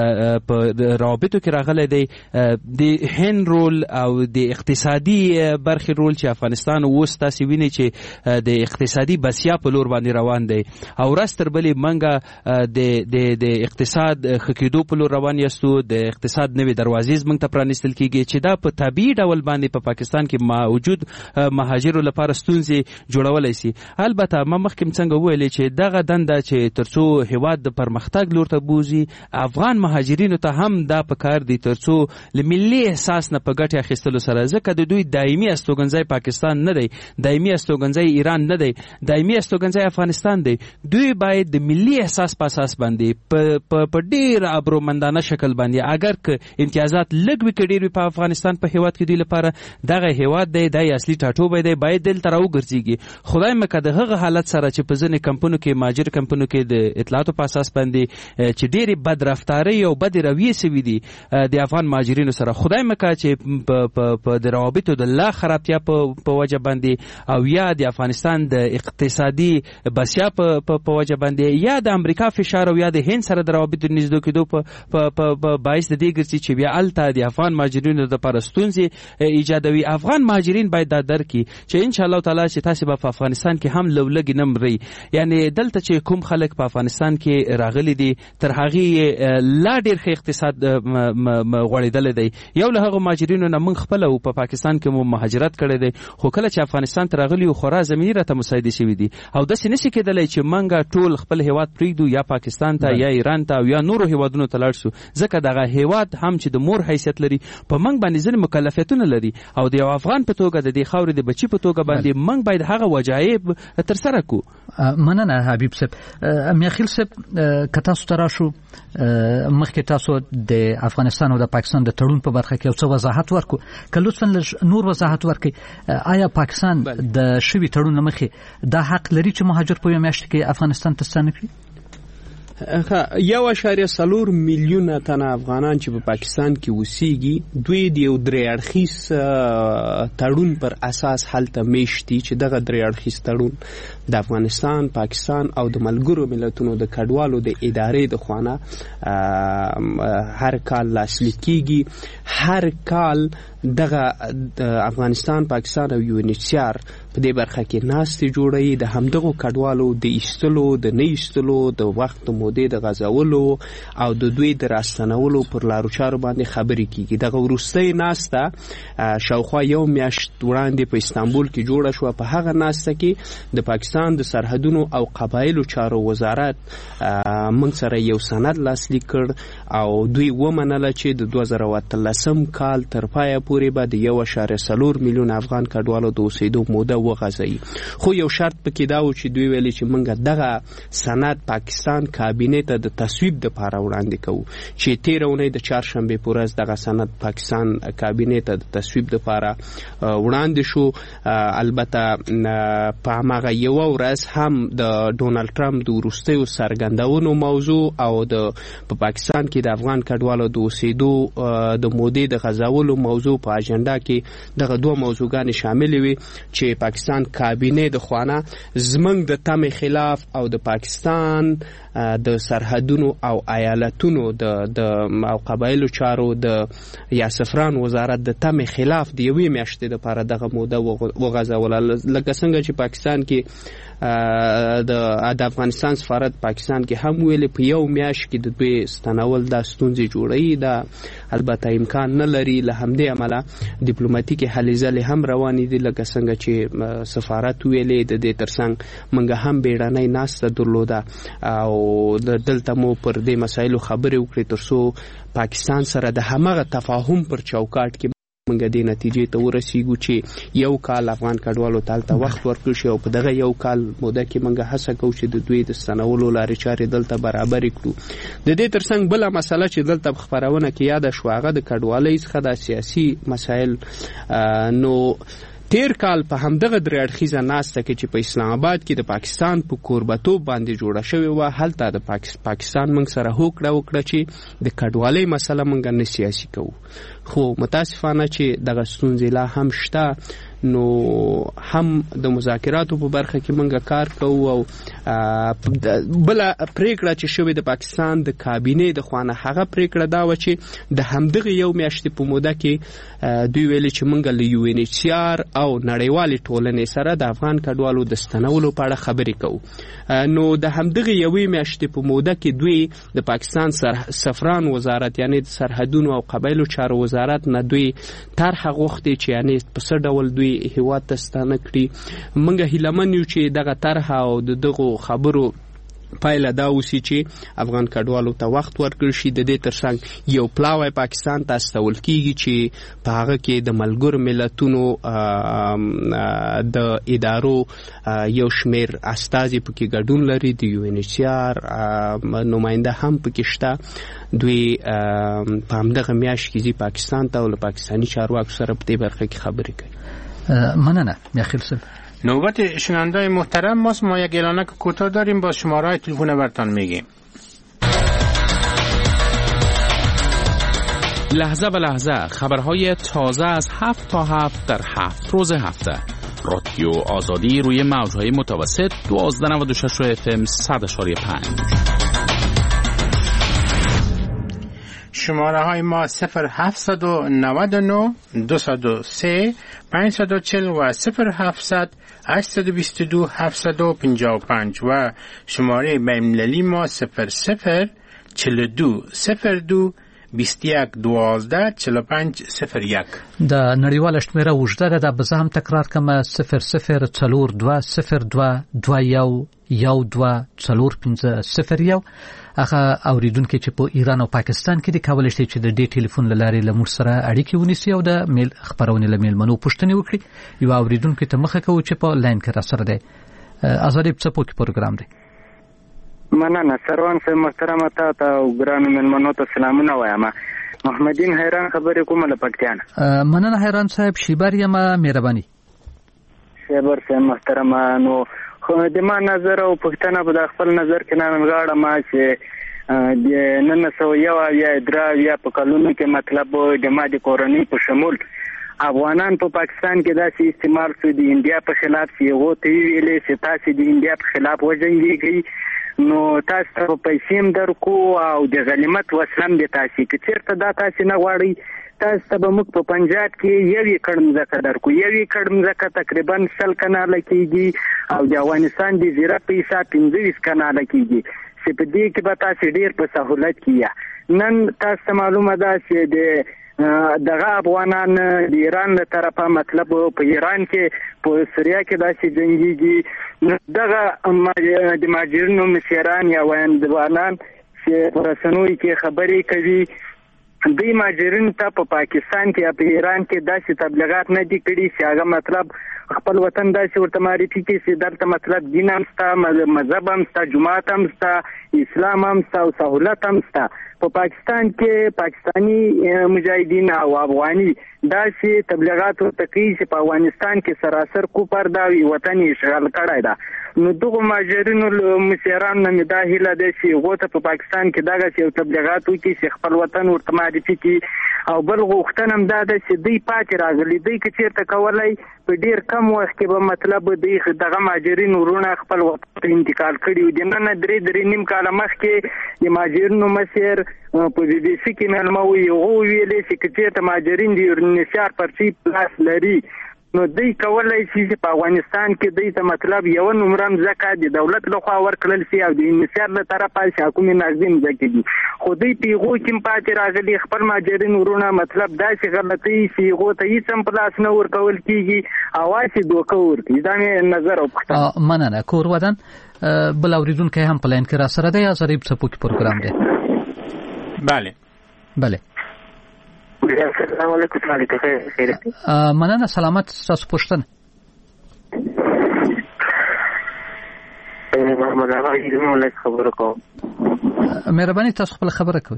په روابطو کې راغلی دی د هند رول او د اقتصادي برخې رول چې افغانستان اوس تاسې وینئ چې د اقتصادي بسیا په لور باندې روان دی او ورځ تر بلې موږ د د اقتصاد ښه کېدو په لور روان یاستو د اقتصاد نوې دروازې موږ ته پرانیستل کېږي چې دا په طبیعي ډول باندې په پاکستان کې موجود مهاجرو لپاره ستونزې جوړولی سي. البته ما مخکې څنګه وویلې چې دغه دنده چې تر څو هېواد د پرمختګ لور ته بوځي افغان مهاجرینو ته هم دا پکار دي تر څو له ملي احساس نه په ګټې اخیستلو سره ځکه د دوی دایمي استوګنځی پاکستان نه دی دایمي استوګنځی ایران نه دی دایمي استوګنځی افغانستان دی دوی باید د ملي احساس په اساس باندې په ډېر ابرومندانه شکل باندې اگر که امتیازات لږ وي که ډېر وي په افغانستان په هېواد کې دوی لپاره دغه هېواد دی دا اصلي ټاټوبی دی باید دلته راوګرځېږي. خدای مکه د هغه حالت سره چې په ځینې کمپونو کې مهاجر کمپونو کې د اطلاعاتو په اساس باندې چې ډېرې بد رفتارۍ او بدې رویې سوي دي د افغان مهاجرینو سره خدای مکه چې په د روابطو د لا خرابتیا په وجه باندې او یا د افغانستان د اقتصادي بسیا په وجه باندې یا د امریکا فشار او یا د هند سره د روابطو نږدې کېدو په باعث د دې ګرځي چې بیا هلته د افغان مهاجرینو دپاره ستونزې ایجادوي. افغان مهاجرین باید دا درک کړي چې انشاءالله تعالی چې تاسې به په افغانستان کې هم لو لږې نه مرئ یعنی دلته چې کوم خلک په افغانستان کې راغلي دي تر هغې لا ډېر ښه اقتصاد غوړېدلی دی. یو له هغو مهاجرینو نه موږ خپله په پاکستان کې مو مهاجرت کړی دی خو کله چې افغانستان ته راغلي یو خورا زمیني راته مساعدې شوي دي او داسې نشي کېدلی چې موږ ټول خپل هېواد پرېږدو یا پاکستان ته یا ایران ته او یا نورو هېوادونو ته لاړ شو ځکه دغه هېواد هم چې د مور حیثیت لري په موږ باندې ځینې مکلفیتونه لري او د یو افغان په توګه د دې خاورې د بچي په توګه باندې موږ باید هغه وجایب ترسره کړو. مننه حبیب صاحب. میاخیل صاحب که تاسو ته راشو مخکې تاسو د افغانستان او د پاکستان د تړون په برخه کې یو څه وضاحت ورکړو که لطفا لږ نور وضاحت ورکړئ آیا پاکستان د شوي تړون له مخې دا حق لري چې مهاجر په یوه میاشت کې افغانستان ته ستانه کړي؟ یو اشاریه څلور میلیونه تنه افغانان چې په پاکستان کې اوسېږي دوی د یو درې اړخیز تړون پر اساس هلته میشت دي چې دغه درې اړخیز تړون د افغانستان پاکستان او د ملګرو ملتونو د کډوالو د ادارې د خوانه هر کال لاسلیک کیږي. هر کال دغه افغانستان پاکستان او یونیسیار په دې برخه کې ناستې جوړوي د همدغو کډوالو د ایستلو د نه ایستلو د وخت مودې د غځولو او د دوی د راستنولو پر لارو چارو باندې خبرې کیږي. دغه وروستۍ ناسته شاوخوا یو میاشت وړاندې په استانبول کې جوړه شوه. په هغه ناسته کې د پاکستان د سرحدونو او قبایلو چارو وزارت موږ سره یو سند لاسلیک کړ او دوی ومنله چې د دوه زره اتلسم کال تر پایه پورې به د یو اشاریه څلور میلیون افغان کډوالو د اوسېدو موده وغځوي. خو یو شرط پکې دا و چې دوی ویلي چې موږ دغه سند پاکستان کابینې ته د تصویب دپاره وړاندې کوو چې تېره اونۍ د چهارشنبې په ورځ دغه سند پاکستان کابینې ته د تصویب دپاره وړاندې شو. البته په هماغه یوه ورځ هم د ډونالډ ټرمپ د وروستیو څرګندونو موضوع او د په پاکستان کې د افغان کډوالو د اوسېدو د مودې د غځولو موضوع په اجنډا کې دغه دوه موضوعګانې شاملې وي چې پاکستان کابینې د خوانه زموږ د تمې خلاف او د پاکستان د سرحدونو او ایالتونو د د او قبایلو چارو د یا سفران وزارت د تمې خلاف د یوې میاشتې دپاره دغه موده وغځوله. لکه څنګه چې پاکستان کې د افغانستان سفارت پاکستان کې هم ویلي په یو میاشت کې د دوی ستنول دا ستونزې جوړوي. دا البته امکان نه لري. له همدې امله ډیپلوماتیکې هلې ځلې هم روانې دي لکه څنګه چې سفارت ویلې. د دې ترڅنګ موږ هم بیړنۍ ناسته درلوده او دلته مو پر دې مسایلو خبرې وکړې تر څو پاکستان سره د همغه تفاهم پر چوکاټ کې منګه د نتیجې ته ورسیږو چې یو کال افغان کډوالو ته وخت ورکړ شي او په دغه یو کال موده کې منګه هڅه کوو چې د دوی د ستنولو لارې چارې دلته برابر کړو. د دې ترڅنګ بله مسله چې دلته په خپرونه کې یاده شوه هغه د کډوالۍ څخه د سیاسي مسایل. نو تیر کال په همدغه درې اړخیزه ناسته کې چې په اسلام آباد کې د پاکستان په کوربتوب باندې جوړه شوې وه هلته د پاکستان موږ سره هوکړه وکړه چې د کډوالۍ مسله موږ نه سیاسي کوو. خو متاسفانه چې دغه ستونزې لا هم شته. نو هم د مذاکراتو په برخه کې موږ کار کوو او بله پریکړه چې شوې د پاکستان د کابینې د خوا نه هغه پریکړه دا وه چې د همدغه یو میاشتې په موده کې دوی ویلي چې موږ له یو ان ایچ سی آر او نړیوالې ټولنې سره د افغان کډوالو د ستنولو په اړه خبرې کوو. نو د همدغه یوې میاشتې په موده کې دوی د پاکستان سفران وزارت یعنی د سرحدونو او قبایلو چارو وزارت نه دوی طرحه غوښتې چې یعنی په څه ډول دوی هیواد ته ستانه کړي. موږ هیلهمن یو چې دغه طرحه او د دغو خبرو پایله دا اوسي چې افغان کډوالو ته وخت ورکړل شي. د دې ترڅنګ یو پلاوی پاکستان ته استول کیږي چې په هغه کې د ملګرو ملتونو د ادارو یو شمیر استازي پکې ګډون لري. د یو ان ایچ سی آر نماینده هم پکې شته. دوی په همدغه میاشت کې ځي پاکستان ته او له پاکستاني چارواکو سره په دې برخه کې خبرې کوي. مننه میخیل صاحب. نوبت شنونده‌های محترم ماست. ما یک اعلانک کوتاه داریم با شماره‌های تلفن برتان میگیم. لحظه به لحظه خبرهای تازه از هفت تا هفت در هفت روز هفته. رادیو آزادی روی موج‌های متوسط دوازده نود و شش اف ام صد اشاری پنج. شماره های ما صفر هفتصد و نود و نه دویست و سه پانصد و چهل و صفر هفتصد هشتصد و بیست و دو هفتصد و پنجاه و پنج و شماره بین‌المللی ما صفر صفر چهل و دو صفر دو بیست و یک دوازده چهل و پنج صفر یک. د نړیواله شمېره اوږده ده. به زه هم تکرار کړم صفر صفر څلور دوه صفر دوه دوه یو یو دوه څلور پنځه صفر یو. هغه اوریدونکو چې په ایران او پاکستان کې د کولای شي چې د دې ټلیفون لارې له موږ سره اړیکې ونیسي او د میل خبرونه له میلمنو پوښتنې وکړي. یو اوریدونکو ته مخه کوو چې په لاین کې را سره دی. آزادي په څپو کې پروګرام دی. مننه سروان صاحب محترمه تاسو او ګرانو میلمنو ته سلامونه وایم. محمدین حیران خبرې کوم له پکتیان. مننه حیران صاحب. شیبر یم مهرباني. شیبر صاحب محترمه نو خو د ما نظر او پښتنه په خپل نظر کې نن غاړه ما چې د نن سو یو یا درا یا په کلونو کې مطلب د ما د کورنۍ په شمول افغانان په پاکستان کې داسې استعمال شو د انډیا په خلاف چې هغه ته ویلې چې تاسو د انډیا په خلاف وجنګیږئ نو تاسو ته پیسې هم درکو او د غنیمت وسلم د تاسو کې چیرته دا تاسو نه غواړئ. تاسو ته به موږ په پنجاب کې یوې کړم ځکه درکو یوې کړم ځکه تقریبا سل کناله کېږي او د افغانستان د زیره په حساب پنځه ویشت کناله کېږي چې په دې کې به تاسو ډېر په سهولت کې نن تاسو ته معلومه ده چې د دغه افغانان د ایران له طرفه مطلب په ایران کې په سوریه کې داسې جنګیږي. دغه د مهاجرینو مشران یا ویاندوانان چې په رسنیو کې خبرې کوي دوی مهاجرینو ته په پاکستان کې یا په ایران کې داسې تبلیغات نه دي کړي چې هغه مطلب خپل وطن داسې ورته معرفي کړي چې دلته مطلب دین هم شته مذهب هم شته جماعت هم شته اسلام هم شته او سهولت هم شته. په پاکستان کې پاکستانی مجاهدین او افغاني داسې تبلیغات ورته کوي چې په افغانستان کې سراسر کوپر دا وي وطن اشغال کړی ده. نو دغه مهاجرینو مشران نه مې دا هیله ده چې هغوی ته په پاکستان کې دغسې یو تبلیغات وکړي چې خپل وطن ورته معرفي کړي او بل غوښتنه هم دا ده چې دوی پاتې راغلي دوی که چېرته کولی په ډېر کم وخت کې به مطلب دوی دغه مهاجرین ورونه خپل وطن ته انتقال کړي وي. د نن درې درې نیم کاله مخکې د مهاجرینو مشر په بي بي سي کې مېلمه وي هغه ویلې چې که چېرته مهاجرین د یورنیسیار پرچې پلاس لري نو دوی کولی شي چې په افغانستان کې دوی ته مطلب یوه نمره مځکه د دولت لخوا ورکړل شي او د یونیسیار له طرفه چې حکومي نغدي مځکې دي خو دوی په هغو کې هم پاتې راغلي خپل مهاجرین ورونه مطلب داسې غلطۍ چې هغو ته هېڅ هم پلاس نه ورکول کېږي او هسې دوکه ورکړي. دا مې نظر او پوښتنه. مننه. کور ودان بل اورېدونکی هم په لاین کې را سره دی. ازادي په څپو کې پروګرام دی. بله بله السلام علیکم تعالی خیر. مننه. سلامت. تاسو پوښتنه. محمد آغا دې مو له خبرو کوم. مهرباني تاسو خپل خبره کوئ.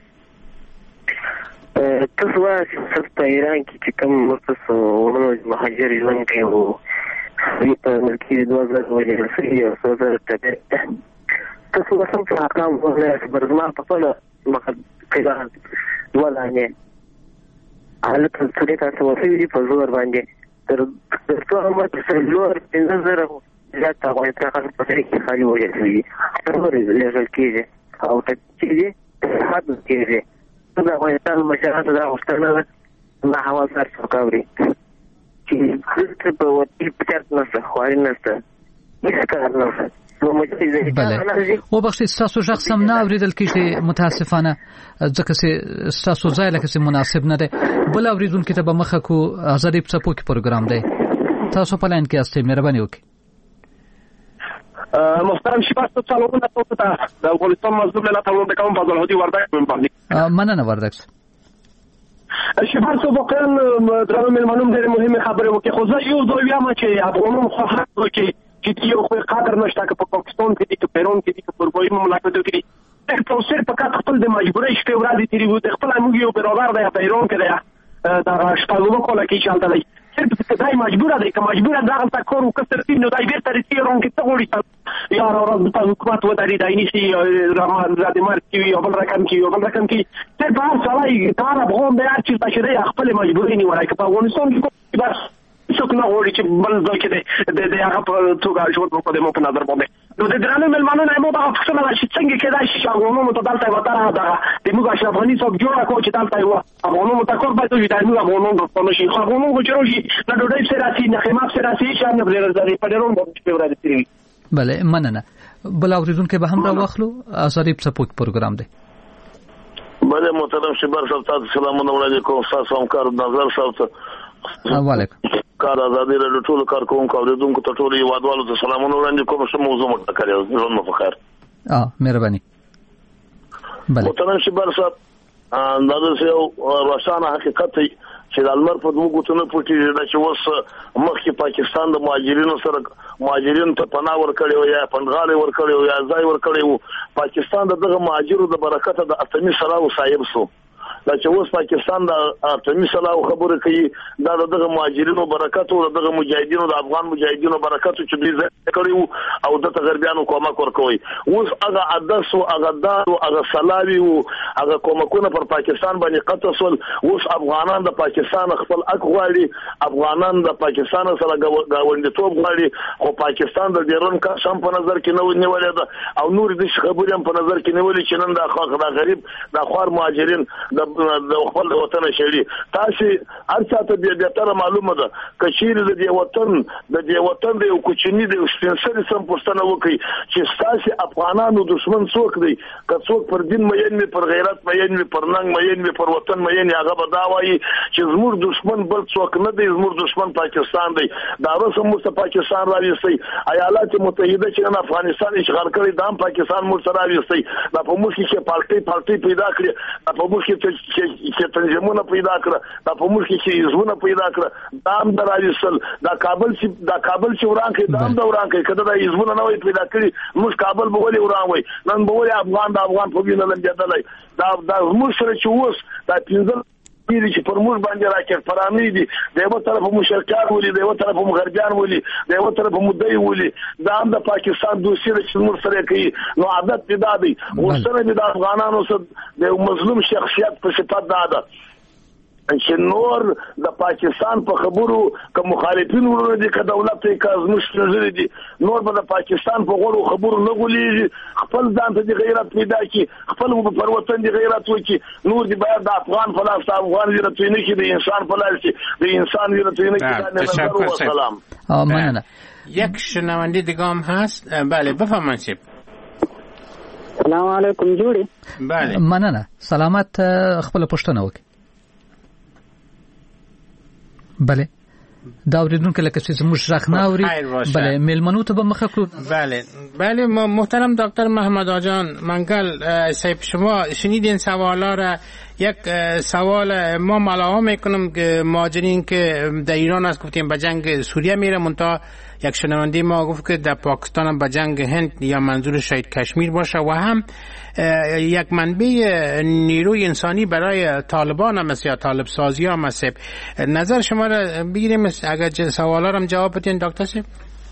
تاسو وایئ چې په ایران کې چې کوم مختصو ورونو مهاجر ژوند کوي او په ملکي دوه زره وجه سړي او څو زره طبیعت ده. تاسو به سم په احکام وایئ برزما په خپله مخه قیدان دوه لانې حالت سړي تاسو وفي دي په زور باندې تر څو عمر څلور پنځه زره زیات افغانستان خلک په دې کې خالي وجه شوي ضروري لېږل کېږي او تکېږي حد کېږي د افغانستان مشرانو دا غوښتنه ده نه هوا سر څوک اوري چې دلته په وطي پچارت نشته خواري نشته هېڅ کار نشته. بله وبخښئ ستاسو غږ سم نه اورېدل کېږي متاسفانه ځکه چې ستاسو ځای لکه چې مناسب نه دی. بل اورېدونکي ته به مخه کړو. ازادي په څپو کې پروګرام دی. تاسو په لاین کې یاستئ. مهرباني وکړئ. محترم شباس تو سلامونه تاسو ته د افغانستان مظلوم ملت وړاندې کوم فضل هدي وردګ من باندې. مننه وردګ. شباس واقعا درنو مېلمنو ډېرې مهمې خبرې وکړې خو زه یو ځای وایم چې افغانان خو حق وکړي چې یو خو قدر نشته که په پاکستان کې دي که پیرون کې دي که په اروپایي مملکتو کې دي. په صرف فقط خپل د مجبورۍ شپې ورځې تېرې وو. د خپل موږ یو برابر دی په ایران کې دی دغه شپږمه کاله کې چې هلته دی صرف دی مجبوره دی که مجبوره دغلته کار وکړه ترتیب نو دی بېرته رسي ایران کې څه غواړي یا راورځ په حکومت ودرېد دی نیسي رد مرګ کوي یا بل رقم کوي یا بل رقم کوي. صرف هر سړی هر افغان دی هر چېرته چې دی خپلې مجبورۍ نیولی که په افغانستان کې بس څوک نه غواړي چې بل ځای کې د هغه په توګه ژوند وکړي زموږ په نظر باندې. نو د درنو مېلمنو نه مو دغه پوښتنه ده چې څنګه کېدای شي چې افغانانو ته دلته یوه طرحه دغه د موږ اشرف غني صاحب جوړه کړو چې دلته یوه افغانانو ته کار باید وشي د موږ افغانان راستانه شي. خو افغانان خو چې راشي نه ډوډۍ پسې راسي نه خیمه پسې راسي هېڅ هم نه پرې په ډېرون باندې شپې ورځې تېرې وي. بله مننه. بل اورېدونکی به هم راواخلو. ازادي په څپو کې پروګرام دی. بله محترم شبر صاحب تاسو سلامونه وړاندې کوم. ستاسو همکار نظر صاحب ته وعلیکم کار ازادي راډیو ټول کارکوونکو اوریدونکو ته ټول هیوادوالو ته سلامونه وړاندې کوم. ښه موضوع مو ټاکلې ده. ژوند مو په خیر. اه مهرباني. بله محترم شبر صاحب دا داسې یو روښانه حقیقت دی چې د لمر په دوو ګوتو نه پټېږي دا چې اوس مخکې پاکستان د مهاجرینو سره مهاجرینو ته پناه ورکړې وه یا پنډغالۍ ورکړې وه یا ځای ورکړی وو. پاکستان د دغه مهاجرو د برکته د اتمي سلاو صاحب سو. دا چې اوس پاکستان د اتمي سلاو خبره کوي دا دغه مهاجرینو برکت او دغه مجاهدینو د افغان مجاهدینو برکت چې دوی ځای کړی وو او دغه غربیانو کومک ورکوي. اوس هغه عدس او هغه دار او هغه سلاوي او هغه کومکونه پر پاکستان باندې قطع سول. اوس افغانان د پاکستان خپل حق غواړي. افغانان د پاکستان سره ګاونډیتوب غواړي خو پاکستان د ډیرون کا شم په نظر کې نه نیولې ده او نور د خبرې هم په نظر کې نیولې چې نن د خاخ د غریب د خوار مهاجرین د د خپل وطن شړي. تاسو هر څه ته بیا تر معلومه ده کچیر د دې وطن د دې وطن د یو کوچنی د سپنسري سم پښتنه وکي چې تاسو افغانانو دشمن څوک دی که څوک پر دین مېن می پر غیرت مېن می پر ننګ مېن می پر وطن مېن هغه به دا وایي چې زموږ دشمن بل څوک نه دی زموږ دشمن پاکستان دی. دا رسم مو پاکستان راويستي ایالات متحده چې افغانستان اشغال کړی دا پاکستان مو سره راويستي دا په موږ کې پارټي پارټي پیدا کړی دا په موږ کې چې تنظیمونه پیدا کړه دا په موږ کې چې حزبونه پیدا کړه دا هم دراویستل دا کابل چې دا کابل چې وران کې دا هم دا وران کې کله دا حزبونه نه وي پیدا کړي موږ کابل به ولې وران وي نن به ولې افغان د افغان په وینه لنډېدلی دا دا موږ سره چې اوس دا پنځه دي چې پر موږ باندې راکټ فرامي دي د یو طرف مشرکان ولي د یو طرف غربیان ولي د یو طرف مدعي ولي دا هم د پاکستان دوسیه چې موږ سره کوي نو عادت دي دا دی وسره د افغانانو سره د مظلوم شخصیت په صفت دا ده چې نور د پاکستان په خبرو که مخالفین ورونه دي که دولت یې که زموږ نظر دي نور به د پاکستان په غوړو خبرو نه غولېږي خپل ځان ته د غیرت پیدا کړي خپل پر وطن د غیرت وکړي نور دي باید د افغان په لاس د افغان غیرت وي نه کړي د انسان په لاس کې د انسان غیرت وي نه کړي. سلام ممنونم. یک شنونده دیگه هم هست. بله بفرمایید. سلام علیکم جوړي. بله مننه. سلامت. خپل پوښتنه وکړئ. بله دا اوریدونکو لکه چې زموږ غږ نه اوري بله میلمنو ته به مخه کړو. بله بله محترم دکتر محمد آجان منگل صاحب شما شنیدین سوالا را یک سوال ما ملاحظه میکنم که مهاجرین که در ایران است گفتیم به جنگ سوریه میره، منتها یک شنونده ما گفت که در پاکستان به جنگ هند یا منظور شاید کشمیر باشه و هم یک منبع نیروی انسانی برای طالبان هم است یا طالب سازی هم است. نظر شما را بگیریم اگر سوالا را جواب بدین دکتر صاحب.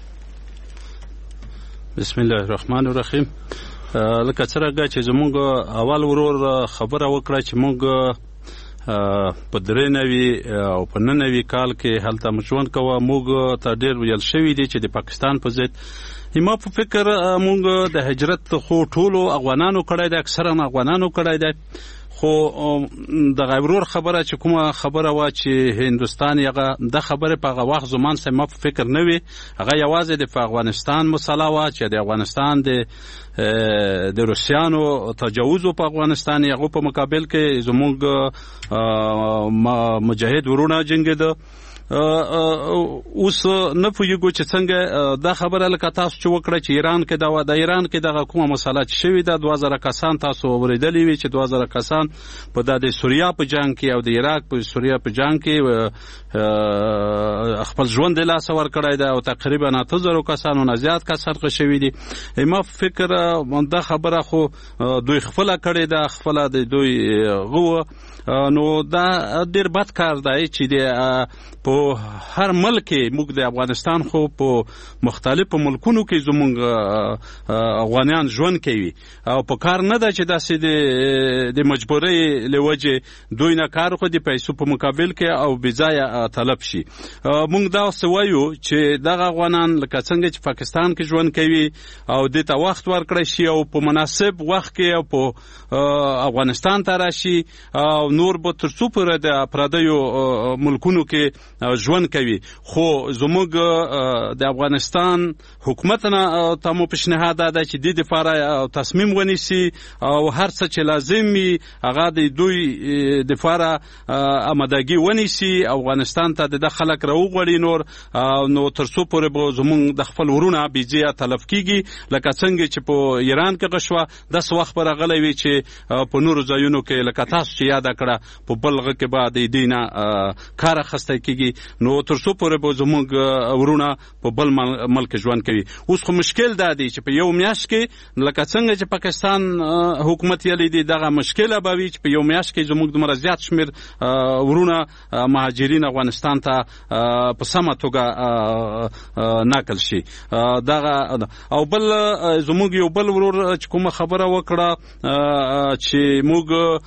بسم الله الرحمن الرحیم. لکه څنګه چې زموږ اول ورور خبره وکړه چې موږ په درې نوي او په نهه نوي کال کې هلته ژوند کوو، موږ ته ډېر ویل شوي دي چې د پاکستان په ضد. ما په فکر موږ د هجرت خو ټولو افغانانو کړی دی، اکثرا افغانانو کړی دی، خو د غیبرور خبره چې کومه خبره وا چې هندوستان هغه د خبره په هغه وخت زمان سم ما په فکر نه وي، هغه یوازې د افغانستان مسله وا چې د افغانستان د د روسیانو تجاوز په افغانستان هغه په مقابل کې زموږ مجاهد ورونه جنگیده. اوس نه پوهیږو چې څنګه دا خبره لکه تاسو چې وکړه چې ایران کې دا د ایران کې دغه کومه مسله چې شوې ده دوه زره کسان تاسو اورېدلې وي چې دوه زره کسان په د سوریا په جنگ کې او د عراق په سوریا په جنگ کې خپل ژوند له لاس ورکړی ده او تقریبا اته زره کسانو نه زیات کسان شوي دي. ما فکر دا خبره خو دوی خپل کړی ده، خپل د دوی غو نو دا ډېر بد کار دی چې د په هر ملک موږ د افغانستان خو په مختلفو ملکونو کې زموږ افغانان ژوند کوي او په کار نه ده چې داسې د مجبورۍ له وجې دوی نه کار خو د پیسو په مقابل کې او بځایه طلب شي. موږ دا وایو چې دغه افغانان لکه څنګه چې پاکستان کې ژوند کوي او دې ته وخت ورکړی شي او په مناسب وخت کې او په افغانستان ته راشي او نور به تر څو پورې د پردیو ملکونو کې ژوند کوي. خو زموږ د افغانستان حکومت نه ته مو پیشنهاد ده چې د دفاع تصمیم ونیسي او هر څه چې لازم وي هغه د دوی دفاع آمادګي ونیسي، افغانستان ته د خلک راوغړي نور نو تر څو پورې به زموږ د خپل ورونه بيځه تلف کیږي لکه څنګه چې په ایران کې غشوه داس وخت پر غلې وی چې په نور ځایونو کې لکه تاسو چې یاد کړه په بلغه کې بعد دینه کار اخسته کیږي نو تر څو پورې به زموږ ورونه په بل ملک ژوند کوي. اوس خو مشکل دا دی چې په یو میاشت کې لکه څنګه چې پاکستان حکومت یې لیدي دغه مشکل به وي چې په یو میاشت کې زموږ د مرزيات شمیر ورونه مهاجرین افغانستان ته په سمه توګه نقل شي. دغه او بل زموږ یو بل ورور چې کومه خبره وکړه چې موږ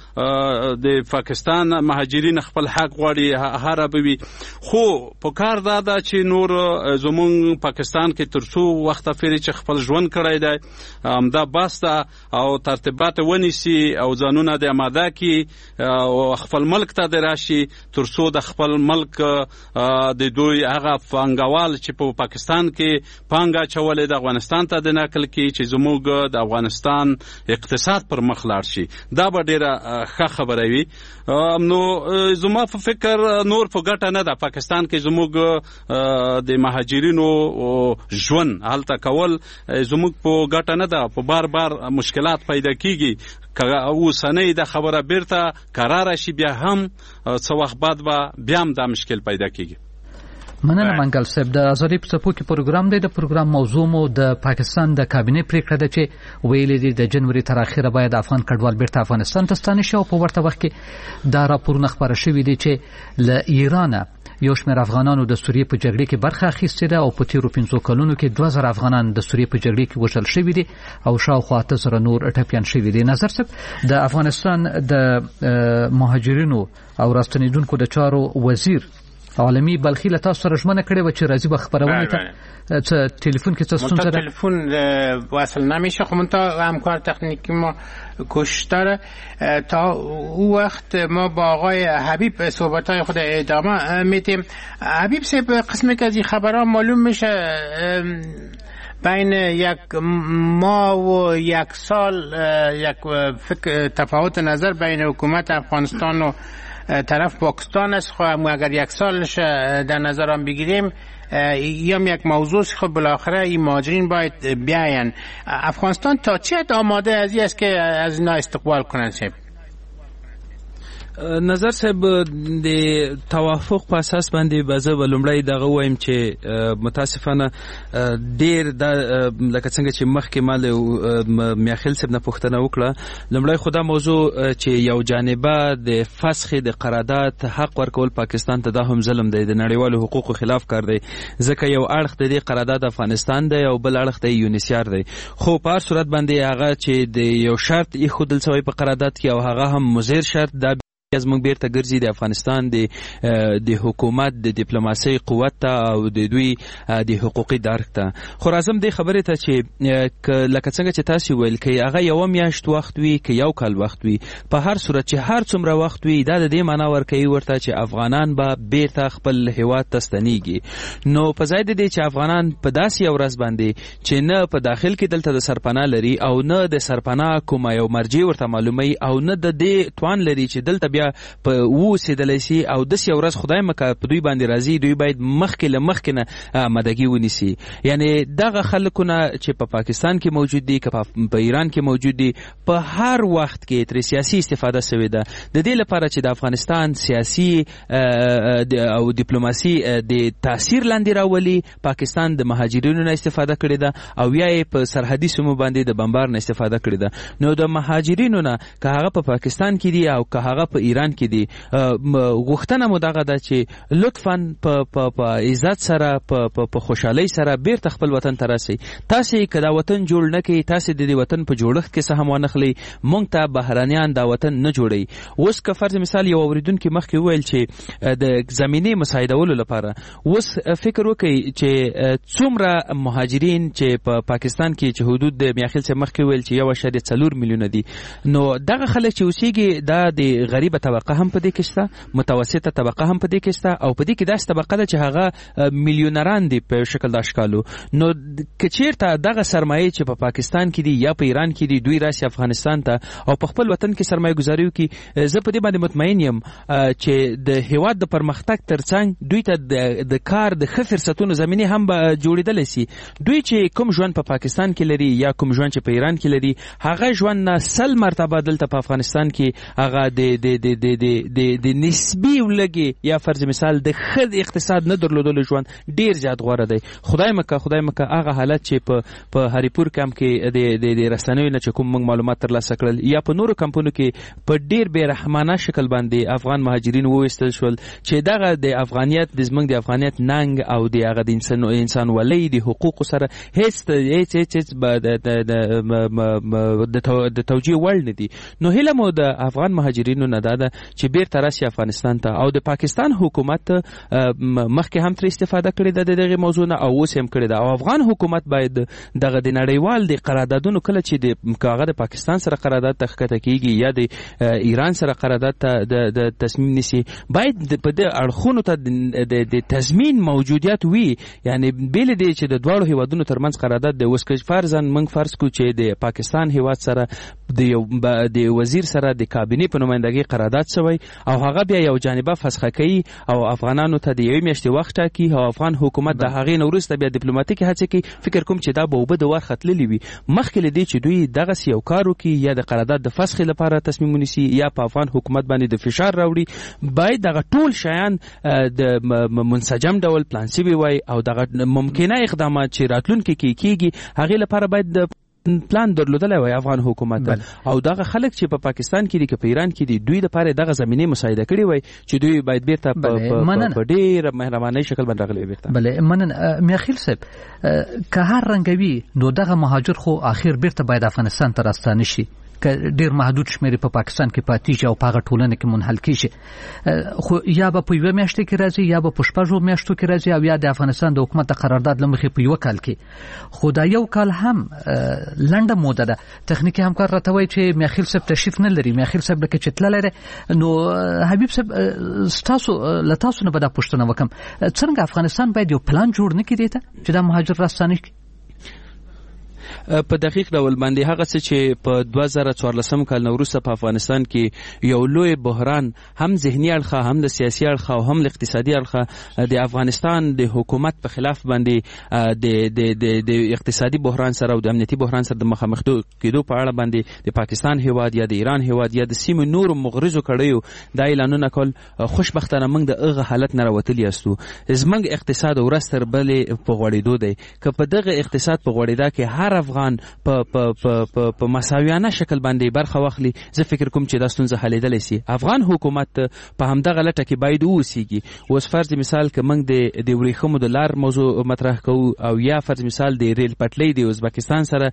د پاکستان مهاجرین خپل حق غواړي هر به وي، خو په کار دا ده چې نور زموږ پاکستان کې تر څو وخت پورې چې خپل ژوند کړی دی همدا بس ده او ترتیبات ونیسي او ځانونه د آماده کړي او خپل ملک ته د راشي تر څو د خپل ملک د دوی هغه پانګوال چې په پاکستان کې پانګه چولې د افغانستان ته د نقل کړي چې زموږ د افغانستان اقتصاد پر مخ لاړ شي. دا به ډیره ښه خبره وي. نو زما په فکر نور په ګټه نه ده پاکستان کې زموږ د مهاجرینو ژوند هلته کول زموږ په ګټه نه ده، په بار بار مشکلات پیدا کیږي. اوسنۍ د خبره بیرته قرار شي بیا هم څه وخت بعد به بیا هم دا مشکل پیدا کیږي. مننه منګل صاحب. د ازادي په څپو کې پروګرام دی. د پروګرام موضوع مو د پاکستان د کابینې پریکړه ده چې ویلي دي د جنوري تر اخره باید افغان کډوال بیرته افغانستان ته ستانه شي او په ورته وخت کې دا راپورونه خبره شوي دي چې له ایران یو شمېر افغانانو د سوریې په جګړې کې برخه اخیستې ده او په تیرو پنځو کلونو کې دوه زره افغانان د سوریې په جګړې کې وژل شوي دي او شاوخوا اته زره نور ټپیان شوي دي. نظر صاحب د افغانستان د مهاجرینو او راستنیدونکو د چارو وزیر عالمی بلخی له تاسو سره ژمنه کړې و چې راځي به خبرونه ته څه ټلیفون کې څه ستونزه ده؟ تلفن وصل نمیشه. خب من تا همکار تکنیکی ما کوشش داره تا او وقت ما با آقای حبیب صحبت‌های خود ادامه میدیم. حبیب صاحب قسمی که از این خبرها معلوم میشه بین یک ما و یک سال یک فکر تفاوت نظر بین حکومت افغانستان و طرف پاکستان است. خب اگر یک سالش در نظرم بگیریم یم یک موضوع خب بالاخره این مهاجرین باید بیاین. افغانستان تا چه حد آماده از این است که از اینا استقبال کنند؟ نظر صاحب د توافق په اساس باندې به زه ولومړی دغه وایم چې متاسفانه ډیر د لکه څنګه چې مخکې مال میاخیل صاحب نه پوښتنه وکړه لومړی خو دا موضوع چې یو جانبه د فسخ د قرارداد حق ورکول پاکستان ته دا هم ظلم دی د نړیوالو حقوقو خلاف کار دی ځکه یو اړخ د دې قرارداد افغانستان دی او بل اړخ د یونیسیار دی خو په هر صورت باندې هغه چې د یو شرط ایښودل شوی په قرارداد کې او هغه هم مضر شرط دا از موږ بیرته ګرځي د افغانستان د د حکومت د ډیپلوماسي قوت ته او د دوی د حقوقي درک ته خو راځم د خبرې ته چې لکه څنګه چې تاسو ویل کې هغه یو میاشت وخت وي کې یو کال وخت وي په هر صورت چې هر څومره وخت وي دا د دې معنا ورکوي ورته چې افغانان به بیرته خپل هیواد ته ستنیږي نو په ځای د دې چې افغانان په داسې یو ورځ باندې چې نه په داخل کې دلته د سرپناه لري او نه د سرپناه کومه یو مرجع ورته معلومي او نه د دې توان لري چې دلته بیا په وسیدلی شي او داسې یو ورځ خدای مکه په دوی باندې راځي دوی باید مخکې له مخکې نه آمادګي ونیسي یعنی دغه خلکونه چې په پاکستان کې موجود دي که په ایران کې موجود دي په هر وخت کې ترې سیاسي استفاده شوې ده د دې لپاره چې د افغانستان سیاسي او ډیپلوماسي د تاثیر لاندې راولي پاکستان د مهاجرینو نه استفاده کړې ده او یا یې په سرحدي سیمو باندې د بمبار نه استفاده کړې ده نو د مهاجرینو نه که هغه په پاکستان کې دي او که هغه په ایران کې دي غوښتنه مو دغه ده چې لطفاً په عزت سره په خوشحالۍ سره بیرته خپل وطن ته راسئ تاسې که دا وطن جوړ نه کړئ تاسې د دې وطن په جوړښت کې څه هم ونه خلئ موږ ته بهرنیان دا وطن نه جوړوي اوس که فرض مثال یو اورېدونکي مخکې وویل چې د زمینې مساعدولو لپاره اوس فکر وکړئ چې څومره مهاجرین چې په پاکستان کې چې حدود د میاخیل صاحب مخکې وویل چې یو اعشاریه څلور میلیونه دي نو دغه خلک چې اوسېږي دا د غریبه طبقه هم په دې کې شته متوسطه طبقه هم په دې کې شته او په دې کې داسې طبقه ده چې هغه میلیونران دي په شکل د اشکالو نو که چیرته دغه سرمایه چې په پاکستان کې دي یا په ایران کې دي دوی راشي افغانستان ته او په خپل وطن کې سرمایه گذاري وکړي زه په دې باندې مطمئن یم چې د هیواد د پرمختګ ترڅنګ دوی ته د کار د ښه فرصتونو زمینې هم به جوړېدلی سي دوی چې کوم ژوند په پاکستان کې لري یا کوم ژوند چې په ایران کې لري هغه ژوند نه سل مرتبه دلته په افغانستان کې هغه د د د د د نسبی ولګي یا فرض مثال د خد اقتصاد نه درلودل ژوند ډیر زیات غوړه دی خدای مکه خدای مکه هغه حالت چې په په هریپور کمپ کې د د رسنیو نه چې کوم موږ معلومات ترلاسه کړل یا په نورو کمپونو کې په ډیر بیرحمانه شکل باندې افغان مهاجرین وویستل شول چې دغه د افغانیت د زمنګ د افغانیت ننګ او د هغه د انسان انسان ولې د حقوق سره هیڅ هیڅ هیڅ د توجیه وړ نه دي نو هله مو د افغان مهاجرینو نه دا چې بیرته راشي افغانستان ته او د پاکستان حکومت مخکې هم تر استفاده کړې ده د دغه موضوع نه او اوس هم کړې ده او افغان حکومت باید دغه د نړیوال د قراردادونو کله چې د کاغذ د پاکستان سره قرارداد تخکته کیږي یا د ایران سره قرارداد ته د تصمیم نیسي باید په د اړخونو ته د تضمین موجودیت وي یعنی بیل دی چې د دواړو هیوادونو ترمنځ قرارداد د اوس کې فرضاً موږ فرض کو چې د پاکستان هیواد سره د د وزیر سره د کابینې په نمائندګۍ قرارداد شوی او هغه بیا یو جانبه فسخه کوي او افغانانو ته د یوې میاشتې وخت ټاکي او افغان حکومت د هغې نه وروسته بیا ډیپلوماتیکې هڅې کوي فکر کوم چې دا به اوبه د ور ختللي وي مخکې له دې چې دوی دغسې یو کار وکړي یا د قرارداد د فسخې لپاره تصمیم ونیسي یا په افغان حکومت باندې د فشار راوړي باید دغه ټول شیان د منسجم ډول پلان شوي وای او دغه ممکنه اقدامات چې راتلونکي کې کیږي هغې لپاره باید د پلان درلودلی وای افغان حکومت او دغه خلک چې په پاکستان کې دي که په ایران کې دي دوی دپاره دغه زمینې مساعده کړې وای چې دوی باید بیرته په ډېره مهربانۍ شکل باندې راغلی بیرته بله مننه میاخیل صاحب که هر رنګوي نو دغه مهاجر خو آخر بیرته باید افغانستان ته راستانه شي که ډیر محدود شمیر په پاکستان کې پاتې شي او په هغه ټولنه کې منحل کیږي خو یا به په یوه میاشت کې راځي یا به په شپږو میاشتو کې راځي او یا د افغانستان د حکومت د قرارداد له مخې په یو کال کې خو دا یو کال هم لنډه موده ده تخنیکي همکار راته وایي چې میاخیل صاحب تشریف نه لري میاخیل صاحب لکه چې تللی دی نو حبیب صاحب ستاسو له تاسو نه به دا پوښتنه وکړم څنګه افغانستان باید یو پلان جوړ نه کړي ته چې دا مهاجر راستانه کړي په دقیق ډول باندې هغه څه چې په دوه زره څوارلسم کال نه وروسته په افغانستان کې یو لوی بحران هم ذهني اړخه هم د سیاسي اړخه او هم د اقتصادي اړخه د افغانستان د حکومت په خلاف باندې د د د اقتصادي بحران سره او د امنیتي بحران سره د مخامخ کېدو په اړه باندې د پاکستان هیواد یا د ایران هیواد یا د سیمې نورو مغرضو کړیو دا اعلانونه کول خوشبختانه موږ د هغه حالت نه راوتلي یاستو. زموږ اقتصاد ورځ تر بلې په غوړېدو دی. که په دغه اقتصاد په غوړېدا کې هر افغان په په مساویانه شکل باندې برخه واخلي زه فکر کوم چې دا ستونزه حلېدلی سي. افغان حکومت په همدغه لټه کې باید واوسیږي. اوس فرض مثال که موږ د د وریښمو د لار موضوع مطرح کوو او یا فرض مثال د ریل پټلۍ د ازبکستان سره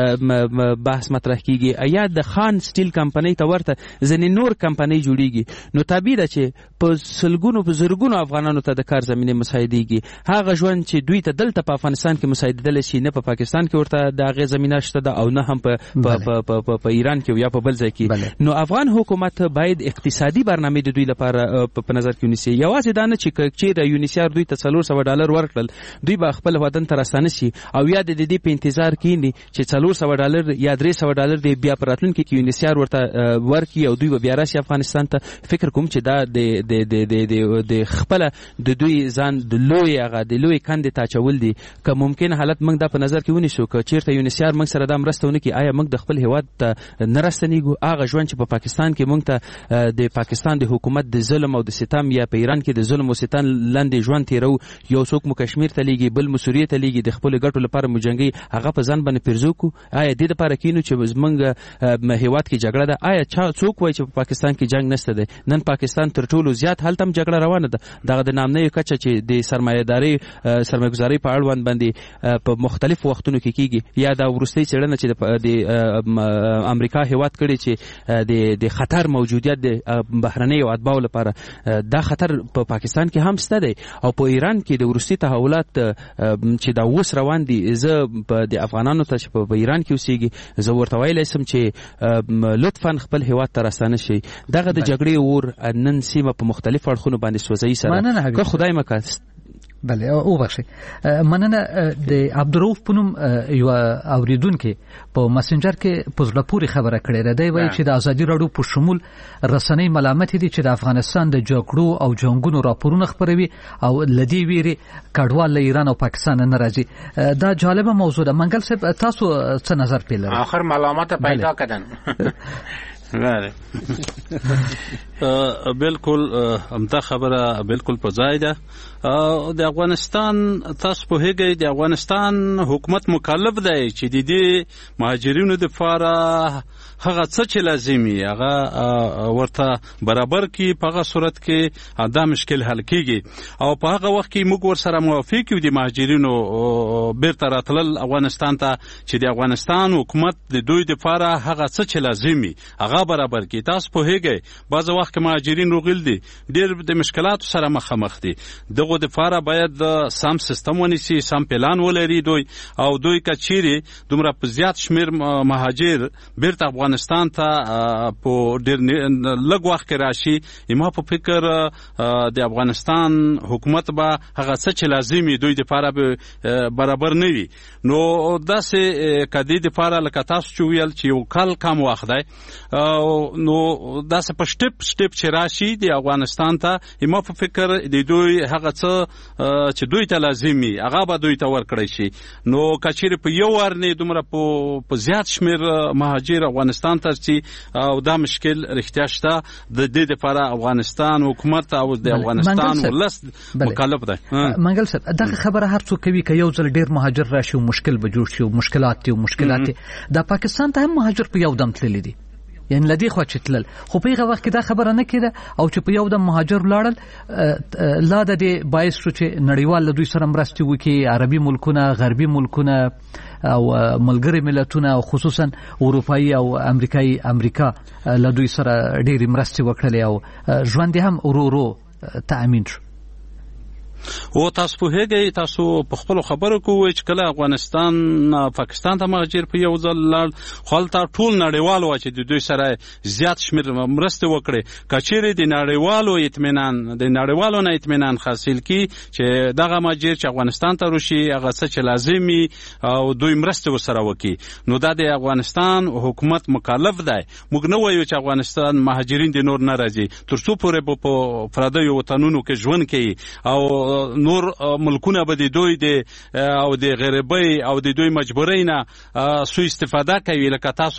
بحث مطرح کیږي یا د خان سټیل کمپنۍ ته ورته ځینې نور کمپنۍ جوړیږي نو طبیعي ده چې په سلګونو په زرګونو افغانانو ته د کار زمینه مساعدېږي. هغه ژوند چې دوی ته دلته په افغانستان کې مساعدېدلی شي نه په پا پاکستان کې ورته د هغې زمینه شته ده او نه هم په په ایران کې یا په بل ځای کې. نو افغان حکومت باید اقتصادي برنامه د دوی لپاره په نظر کې ونیسي. یوازې دا نه چې چیرې یونیسیار دوی ته څلور سوه ډالر ورکړل دوی به خپل وطن ته راستانه شي او یا د دې په انتظار کینی چې څلور سوه ډالر یا درې سوه ډالر د بیا په راتلونکي کې یونیسیار ورته ورکړي او دوی به بیا راشي افغانستان ته. فکر کوم چې دا د د د د خپل د دوی ځان د لوی هغه د لوی کندې ته اچول دي. که ممکن حالت موږ دا په نظر کې ونیسو که چیرته یونیسیار موږ سره دا مرسته ونه کړي آیا موږ د خپل هیواد ته نه راستنیږو؟ هغه ژوند چې په پاکستان کې موږ ته د پاکستان د حکومت د ظلم او د ستم یا په ایران کې د ظلم او ستم لاندې ژوند تیرو یو څوک مو کشمیر ته لیږي بل مو سوریې ته لیږي د خپل ګټو لپاره مو جنګي هغه په ځان باندې پیرزو کو. آیا دې لپاره کینو چې موږ هیواد کې جګړه ده؟ آیا چا څوک وایي چې په پاکستان کې جنگ نشته دی؟ نن پاکستان تر ټولو زیات هلته هم جګړه روانه ده. دغه د نامنۍ کچه چې د سرمایه‌داري سرمایه‌ګزاري په اړوند باندې په مختلفو وختونو کې کیږي یا دا وروستۍ څېړنه چې د امریکا هیواد کړي چې د د خطر موجودیت د بهرنیو اتباعو لپاره دا خطر په پاکستان کې هم شته دی او په ایران کې د وروستي تحولات چې دا اوس روان دي. زه د افغانانو ته چې په ایران کې اوسېږي زه ورته ویلی سم چې لطفا خپل هیواد ته راستانه شي. دغه د جګړې اور نن سیمه په مختلفو اړخونو باندې سوځوي سره که خدای مکه. بله او بخښئ مننه. د عبدالرؤف په نوم یو اوریدونکي په مسنجر کې په زړه پورې خبره کړې ده. دی وایي چې د ازادي راډیو په شمول رسنۍ ملامتې دي چې د افغانستان د جګړو او جنګونو راپورونه خپروي او له دې ویرې کډوال له ایران او پاکستان نه راځي. دا جالبه موضوع ده. منګل صاحب تاسو څه نظر پې لرئ؟ آخر ملامت پیدا کردن. بله بالکل همدا خبره بالکل په ځای ده. د افغانستان تاسو پوهیږئ د افغانستان حکومت مکلف دی چې د دې مهاجرینو دپاره هغه څه چې لازمي هغه ورته برابر کړي. په هغه صورت کې دا مشکل حل کیږي او په هغه وخت کې موږ ورسره موافق یو د مهاجرینو بیرته راتلل افغانستان ته چې د افغانستان حکومت د دوی دپاره هغه څه چې لازمي هغه برابر کړي. تاسو پوهیږئ بعض وخت کې مهاجرین روغل دي ډېر د مشکلاتو سره مخامخ دي. دغه دپاره باید سم سیستم ونیسي سم پلان ولري دوی او دوی که چیرې دومره په زیات شمېر مهاجر بیرته افغانستان ته په ډېر لږ وخت کې راشي ما په فکر د افغانستان حکومت به هغه څه چې لازمي دوی دپاره به برابر نه وي. نو داسې که دې دپاره لکه تاسو چې ویل چې یو کال کم وخت دی نو داسې په شټپ شټپ چې راشي د افغانستان ته ما په فکر د دوی هغه څه چې دوی ته لازمي هغه به دوی ته ورکړی شي. نو که چیرې په یو وار نه دومره په زیات شمېر مهاجر افغانستان ته رسي او دا مشکل رښتیا شته د دې دپاره افغانستان حکومت او د افغانستان ولس مکلف دی. منګل صاحب دغه خبره هر څوک کوي که یو ځل ډېر مهاجر راشي او مشکل به جوړ شي او مشکلات دي او مشکلات د پاکستان ته هم مهاجر په یو دم تللی دي یعنی لدی خو چې تلل خو په هغه وخت کې دا خبره نه کېده او چې په یو دم مهاجر لاړل لا د دې باعث شو چې نړیوال له دوی سره مرستې وکړي. عربي ملکونه غربي ملکونه او ملګري ملتونه او خصوصا اروپایي او امریکایي امریکا له دوی سره ډېرې مرستې وکړلې او ژوند هم ورو ورو تأمین شو. او تاسو په هغه تاسو په خپل خبرو کوی چې کله افغانستان پاکستان ته مهاجر په یو ځل لاړ خپل ته ټول نړیوال و چې د دوی سره زیات شمیر مرسته وکړي کچېره د نړیوالو اطمینان د نړیوالو نه اطمینان حاصل کی چې دغه مهاجر چې افغانستان ته روشي هغه څه چې لازمي او دوی مرسته وسره وکړي نو دا د افغانستان حکومت مکلف دی موږ نه وایو چې افغانستان مهاجرین د نور نه راځي تر څو پورې په پردیو وطنونو کې ژوند کوي او نور ملکونه به د دوی د او د غریبۍ او د دوی مجبورۍ نه سوء استفاده کوي لکه تاسو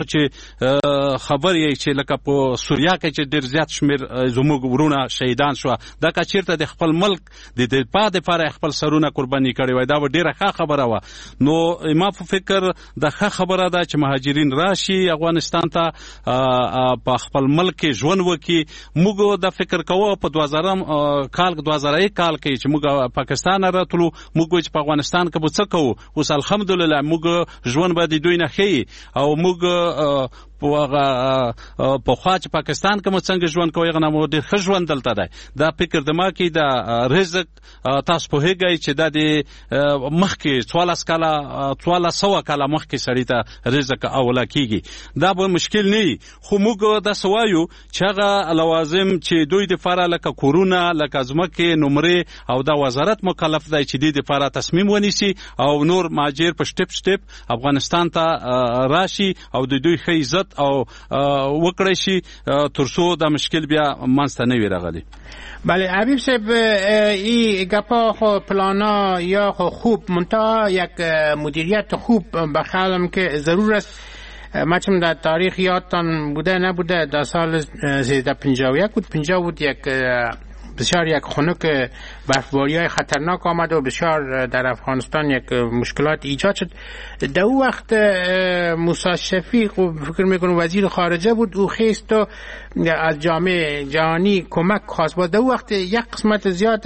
چې خبر یې چې لکه په سوریه کې چې ډېر زیات شمیر زموږ ورونه شهیدان شو دا که چېرته د خپل ملک د دفاع دپاره خپل سرونه قرباني کړي وای دا به ډېره ښه خبره وه نو ما په فکر د ښه خبره ده چې مهاجرین راشي افغانستان ته په خپل ملک کې ژوند وکړي موږ دا فکر کوو په دوه زرم کال دوه زره یک کال کې چې موږ پاکستان راتلو موږ چې په افغانستان کې به څه کوو اوس الحمدلله موږ ژوند به د دوی نه ښیي او موږ په هغه په خوا چې پاکستان کې مو څنګه ژوند کوي هغه نه مو ډېر ښه ژوند دلته دی دا فکر د ما کې د رزق تاسو پوهېږئ چې دا د مخکې څوارلس کاله څوارلس سوه کاله مخکې سړي ته رزق اوله کېږي دا به مشکل نه وي خو موږ داسې وایو چې هغه لوازم چې دوی دپاره لکه کورونه لکه ځمکې نمرې او دا وزارت مکلف دی چې دې دپاره تصمیم ونیسي او نور مهاجر په شټپ شټپ افغانستان ته راشي او د دوی ښه عزت او وکړی شي تر څو دا مشکل بیا منځته نه وي راغلی بله حبیب صاحب این گپا خو پلانا یا خو خوب منتها یک مدیریت خوب بخیالم که ضرور است ما چون در تاریخ یادتان بوده نبوده در سال سیزده پنجاه و یک بود پنجاه بود یک بسیار یک خنک برفباری های خطرناک آمد و بسیار در افغانستان یک مشکلات ایجاد شد در او وقت موسی شفیق فکر میکنم وزیر خارجه بود او خیست و از جامعه جهانی کمک خواست و در او وقت یک قسمت زیاد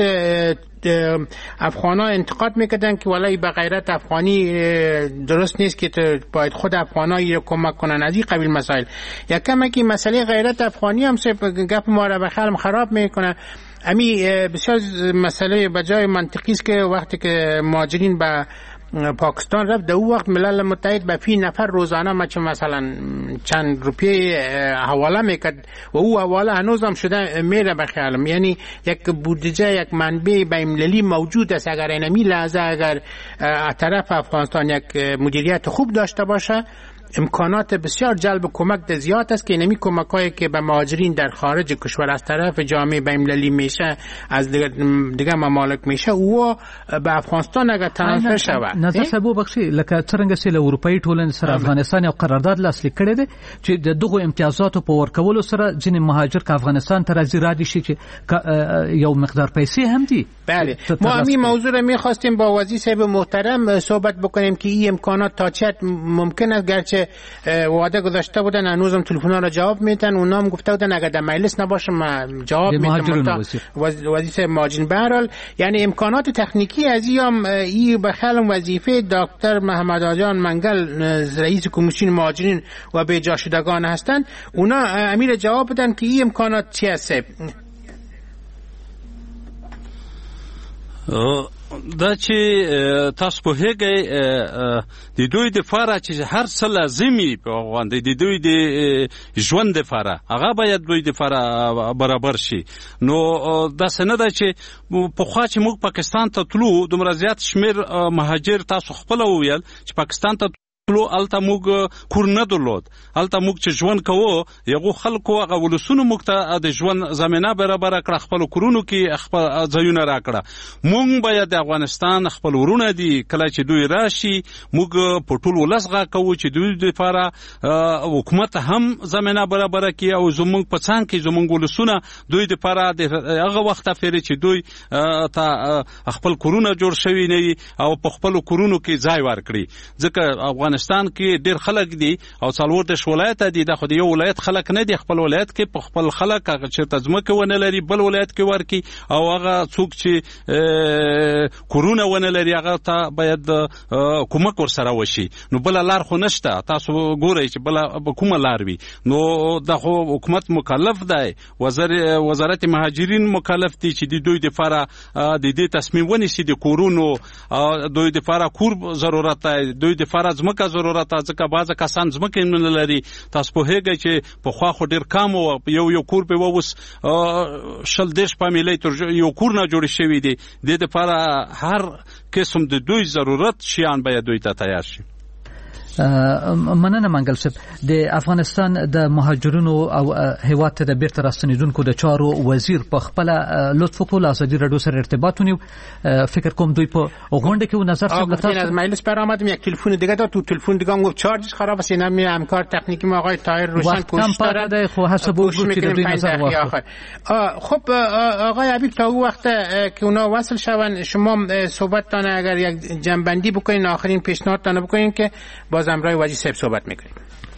افغان ها انتقاد میکردن که ولی به غیرت افغانی درست نیست که باید خود افغان ها رو کمک کنن از این قبیل مسائل یک کمکی مسئله غیرت افغانی هم سه گپ ما را به خلم خراب میکنه امی بسیار مسئله بجای منطقی است که وقتی که مهاجرین به پاکستان رفت در او وقت ملل متحد به فی نفر روزانه ما چه مثلا چند روپیه حواله میکرد و او حواله هنوز هم شده میره بخیالم یعنی یک بودجه یک منبع بین‌المللی موجود است اگر اینمی لحظه اگر طرف افغانستان یک مدیریت خوب داشته باشه امکانات بسیار جلب کمک ده زیاد است که اینمی کمک هایی که به مهاجرین در خارج کشور از طرف جامعه بین‌المللی میشه از دیگر, دیگر ممالک میشه او به افغانستان اگر ترانسفر شود نظر سبو بخشي لکه څنګه چې له اروپאי ټولنې سره افغانستان یو قرارداد لاسلیک کړی دی چې د دغه امتیازاتو په ورکولو سره ځینې مهاجر که افغانستان ته راځي را دي شي چې یو مقدار پیسې هم دي بله ما همین موضوع رو میخواستیم با وزیر صاحب محترم صحبت بکنیم که این امکانات تا چه ممکن است گرچه وعده گذاشته بودن هنوزم تلفن‌ها را جواب میدن اونا هم گفته بودن اگر در مجلس نباشه ما جواب میدم وظیفه ماجین به هر حال یعنی امکانات تکنیکی از این این به خلم وظیفه دکتر محمد آجان منگل رئیس کمیسیون مهاجرین و به جا شدگان هستند اونا امیر جواب بدن که این امکانات چی هست دا چې تاسو په هغه د دوی د فاره چې هر څه لازمي په افغان د دوی د ژوند د فاره هغه باید دوی د فاره برابر شي نو دا څنګه ده چې په خوا چې موږ پاکستان ته تلو دومره زیات شمیر مهاجر تاسو خپل ویل چې پاکستان ته لو الته موږ کور نه درلود الته موږ چې ژوند کوو یغه خلکو هغه ولسونو موږ ته د ژوند زمينه برابر کړ خپل کورونو کې خپل ځایونه راکړه موږ باید د افغانستان خپل ورونه دي کله چې دوی راشي موږ په ټول ولسغه کوو چې دوی د لپاره حکومت هم زمينه برابر کړي او زموږ په څنګه کې زموږ ولسونه دوی د لپاره هغه وخت افری چې دوی ته خپل کورونه جوړ شوی نه او په خپل کورونو کې ځای ورکړي ځکه افغانستان افغانستان کې ډیر خلک دي او څلور دیرش ولایت دي دا خو د یو ولایت خلک نه دي خپل ولایت کې په خپل خلک هغه چې ځمکه ونه لري بل ولایت کې ورکی او هغه څوک چې کورونه ونه لري هغه ته باید کومک ورسره وشي نو بل لار خو نشته تاسو ګورئ چې بل کومه لار وي نو د حکومت مکلف دی وزارت مهاجرین مکلف دي چې د دوی لپاره د دې تصمیم ونیسي د کورونو دوی لپاره کور ضرورت دی دوی لپاره ځمکه ضرورت ده ځکه بعض کسان ځمکه نه لري تاسو په هغه چې په خوا خو ډیر کم او یو یو کور په ووس شل دیش فامیلې تر یو کور نه جوړ شوی دی د لپاره هر قسم د دوی ضرورت شیان باید دوی ته تیار شي. مننه منګل صاحب د افغانستان د مهاجرینو او هیواد ته د بیرته راستنیدونکو د چارو وزیر په خپل لطف وکړ ازادي رادیو سره ارتباط ونیو فکر کوم دوی په غونډه کې و نظر صاحب لطف از مجلس برآمدم یک تلفن دیگه داد تو تلفن دیگه گفت چارجش خراب است اینا می همکار تکنیکی ما آقای طاهر روشن کوشش دارد خو حسب او گفت که دوی نظر واخد. خب آقای حبیب تا اون وقت که اونا وصل شون شما صحبتتان اگر یک جنبندی بکنین آخرین پیشنهادتان بکنین که باز امرای واجی صاحب صحبت میکنیم.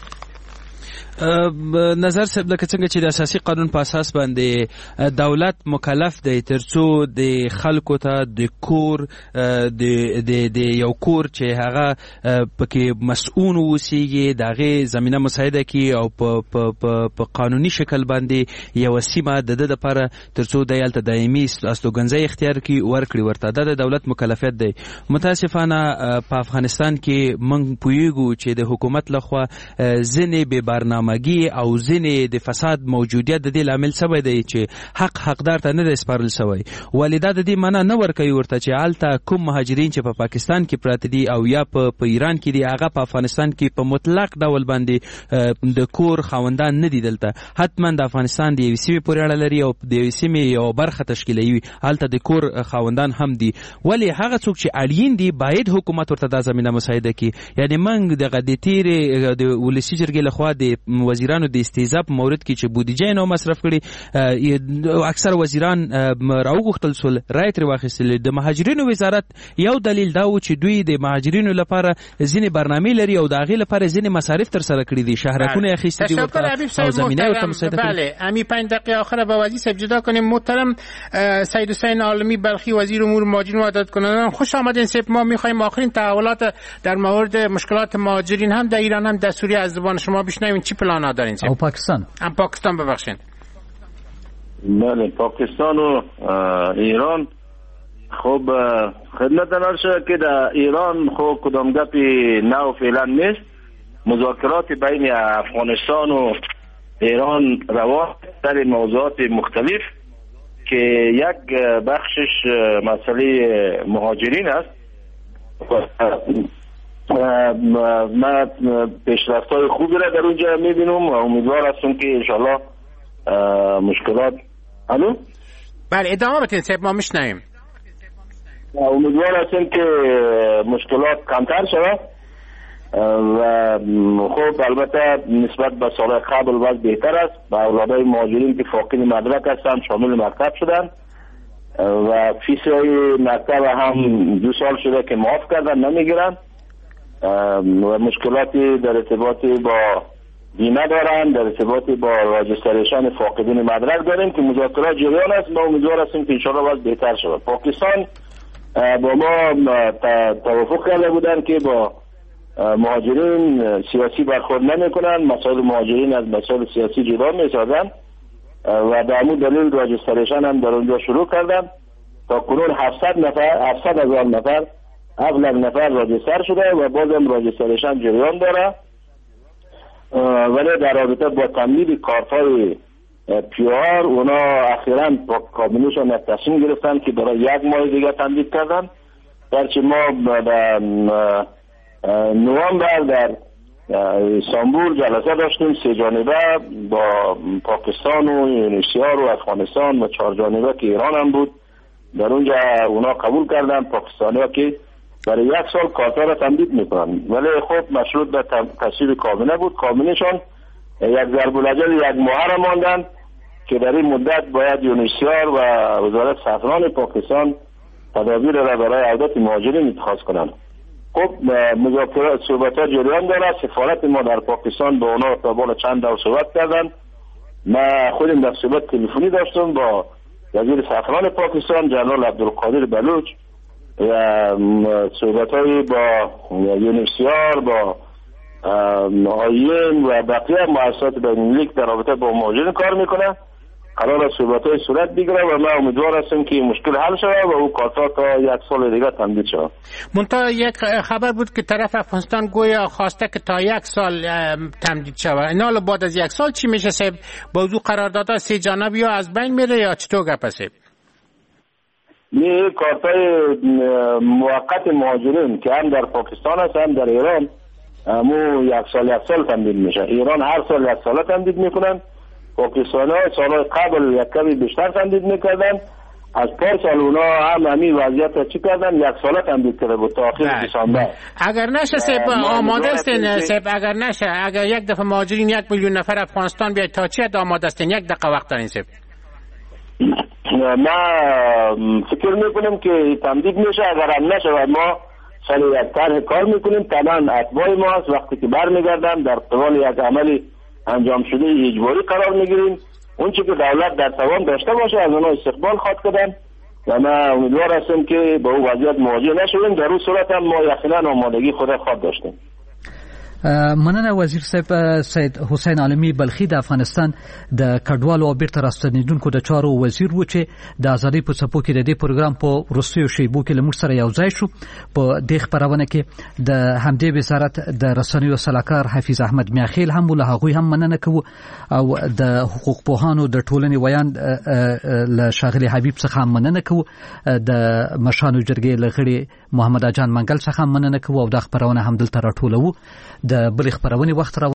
نظر صاحب لکه څنګه چې د اساسي قانون په اساس باندې دولت مکلف دی ترڅو د خلکو ته د کور د د یو کور چې هغه پکې مسؤون وسیږي دغه زمينه مساعده کی او په په قانوني شکل باندې یو سیمه د د لپاره ترڅو د یالته دایمي استوګنځي اختیار کی ورکړي ورته د دولت مکلفیت دی. متاسفانه په افغانستان کې موږ پویګو چې د حکومت لخوا ځنې به برنامه مګي او ځینې د فساد موجودیت د دې لامل سوی دی چې حق حقدار ته نه سپارل سوی والدا د دې معنا نه ورکوي ورته چې آلته کوم مهاجرین چې په پاکستان کې پراته دي او یا په ایران کې دي هغه په افغانستان کې په مطلق ډول باندې د کور خاوندان نه دي دلته حتما د افغانستان د یو سیمې پورې اړه لري او د یو سیمې یو برخه تشکیلوي آلته د کور خاوندان هم دي ولی هغه څوک چې اړین دي باید حکومت ورته د زمينه مساعده کړي یعنی موږ د غدیتیر د ولسی جرګې لخوا د وزیرانو د استیزاب مورد کې چې بودیجه نو مصرف کړي اکثر وزیران راوغختل سول رایت واخیستل د مهاجرینو وزارت یو دلیل دا و چې دوی د مهاجرینو لپاره ځینې برنامه لري او داغه لپاره ځینې مصارف تر سره کړی دي شهرکونه اخیستي دي او زمینه ورته مساعده کړي. بله امی پنج دقیقه آخر با وزیر صاحب جدا کنیم. محترم سید حسین عالمی بلخی وزیر امور مهاجرین و عدالت کنندگان خوش آمدین. صاحب ما می‌خوایم آخرین تحولات در مورد مشکلات مهاجرین هم در ایران هم دستوری از زبان شما بشنویم چی پلانا دارین؟ او پاکستان ام پاکستان ببخشید. بله پاکستان و ایران خب خدمت نرشه که در ایران خب کدام گپی نو فعلا نیست. مذاکرات بین افغانستان و ایران روان در موضوعات مختلف که یک بخشش مسئله مهاجرین است. من پیشرفت‌های خوبی را در اونجا می‌بینم و امیدوار هستم که انشالله مشکلات الو بله ادامه بدین صاحب ما میشنویم. امیدوار هستم که مشکلات کمتر شود و خب البته نسبت به سال قبل وضع بهتر است و اولادای مهاجرین که فاقد مدرک هستند شامل مکتب شدند و فیس‌های مکتب هم دو سال شده که معاف کردن نمیگیرند و مشکلاتی در ارتباط با بیمه دارن در ارتباط با راجستریشن فاقدین مدرک داریم که مذاکرات جریان است. ما امیدوار هستیم که انشاءالله وضع بهتر شود. پاکستان با ما توافق کرده بودن که با مهاجرین سیاسی برخورد نمی کنن. مسائل مهاجرین از مسائل سیاسی جدا می سازن و به همون دلیل راجستریشن هم در اونجا شروع کردن. تا کنون هفتصد نفر هفتصد هزار نفر ابلغ نفر راجستر شده و بازم راجستریشن جریان داره ولی در رابطه با تمدید کارت‌های پیار اونا اخیراً با کابینهشون تصمیم گرفتن که برای یک ماه دیگه تمدید کردن. درچه ما در نوامبر در استانبول جلسه داشتیم سه جانبه با پاکستان و یونسیار و افغانستان و چهار جانبه که ایران هم بود. در اونجا اونا قبول کردن پاکستانی ها که برای یک سال کارتا را تمدید میکنن ولی خب مشروط به تصویب کابینه بود. کابینهشون یک ضرب الاجل یک ماه را ماندن که در این مدت باید یونسیار و وزارت سفران پاکستان تدابیر را برای عودت مهاجرین اتخاذ کنند خب مذاکرات صحبت‌ها جریان داره. سفارت ما در پاکستان با اونا تا بالا چند دور صحبت کردن. ما خودم در صحبت تلفنی داشتم با وزیر سفران پاکستان جنرال عبدالقادر بلوچ و صحبت‌های با یونیسیار، با آیین و بقیه مؤسسات بین‌المللی در رابطه با مهاجرین کار میکنه. قرار صحبت‌های صورت بگیره و من امیدوار هستم که مشکل حل شود و او کارتا تا یک سال دیگه تمدید شود. منتها یک خبر بود که طرف افغانستان گویا خواسته که تا یک سال تمدید شود. اینا بعد از یک سال چی میشه صاحب؟ موضوع قراردادها سه جانبی یا از بین میره یا چطور گپ است؟ این کارتای موقت مهاجرین که هم در پاکستان هست هم در ایران مو یک سال یک سال تمدید میشه. ایران هر سال یک سال تمدید میکنن، پاکستان ها سال قبل یک کمی بیشتر تمدید میکردن. از پار سال اونا هم همین وضعیت چی کردن، یک سال تمدید کرده بود تا آخر دسامبر. اگر نشه سیب آماده استین سیب اگر نشه اگر یک دفعه مهاجرین یک میلیون نفر افغانستان بیاید تا چه آماده استین؟ یک دقیقه وقت دارین سیب. ما فکر میکنم که تمدید میشه. اگر هم نشه و ما سال یک طرح کار میکنیم، تمام اتباع ما هست وقتی که برمیگردن در قبال یک عملی انجام شده اجباری قرار میگیریم. اون چی که دولت در توان داشته باشه از اونها استقبال خواهد کردن و من امیدوار هستم که با اون وضعیت مواجه نشویم. در اون صورت هم ما یقینا آمادگی خود خواهد داشتیم. مننه وزیر صاحب. سید حسین عالمي بلخي د افغانستان د کډوالو او بیرته راستنیدونکو د چارو وزیر و چې د ازادي په څپو کې د دې پروګرام په وروستیو شیبو کې له موږ سره یو ځای شو. په دې خبرونه کې د همدې وزارت د رسنیو سلاکار حفیظ احمد میاخیل هم له هغوی هم مننه کوو او د حقوق پوهانو د ټولنې ویان له شاغلي حبیب څخه هم مننه کوو. د مشانو جرګې له غړي محمد اجان منګل څخه هم مننه کوو او د خبرونه هم دلته راټولوو. د بل خبرونه وخت را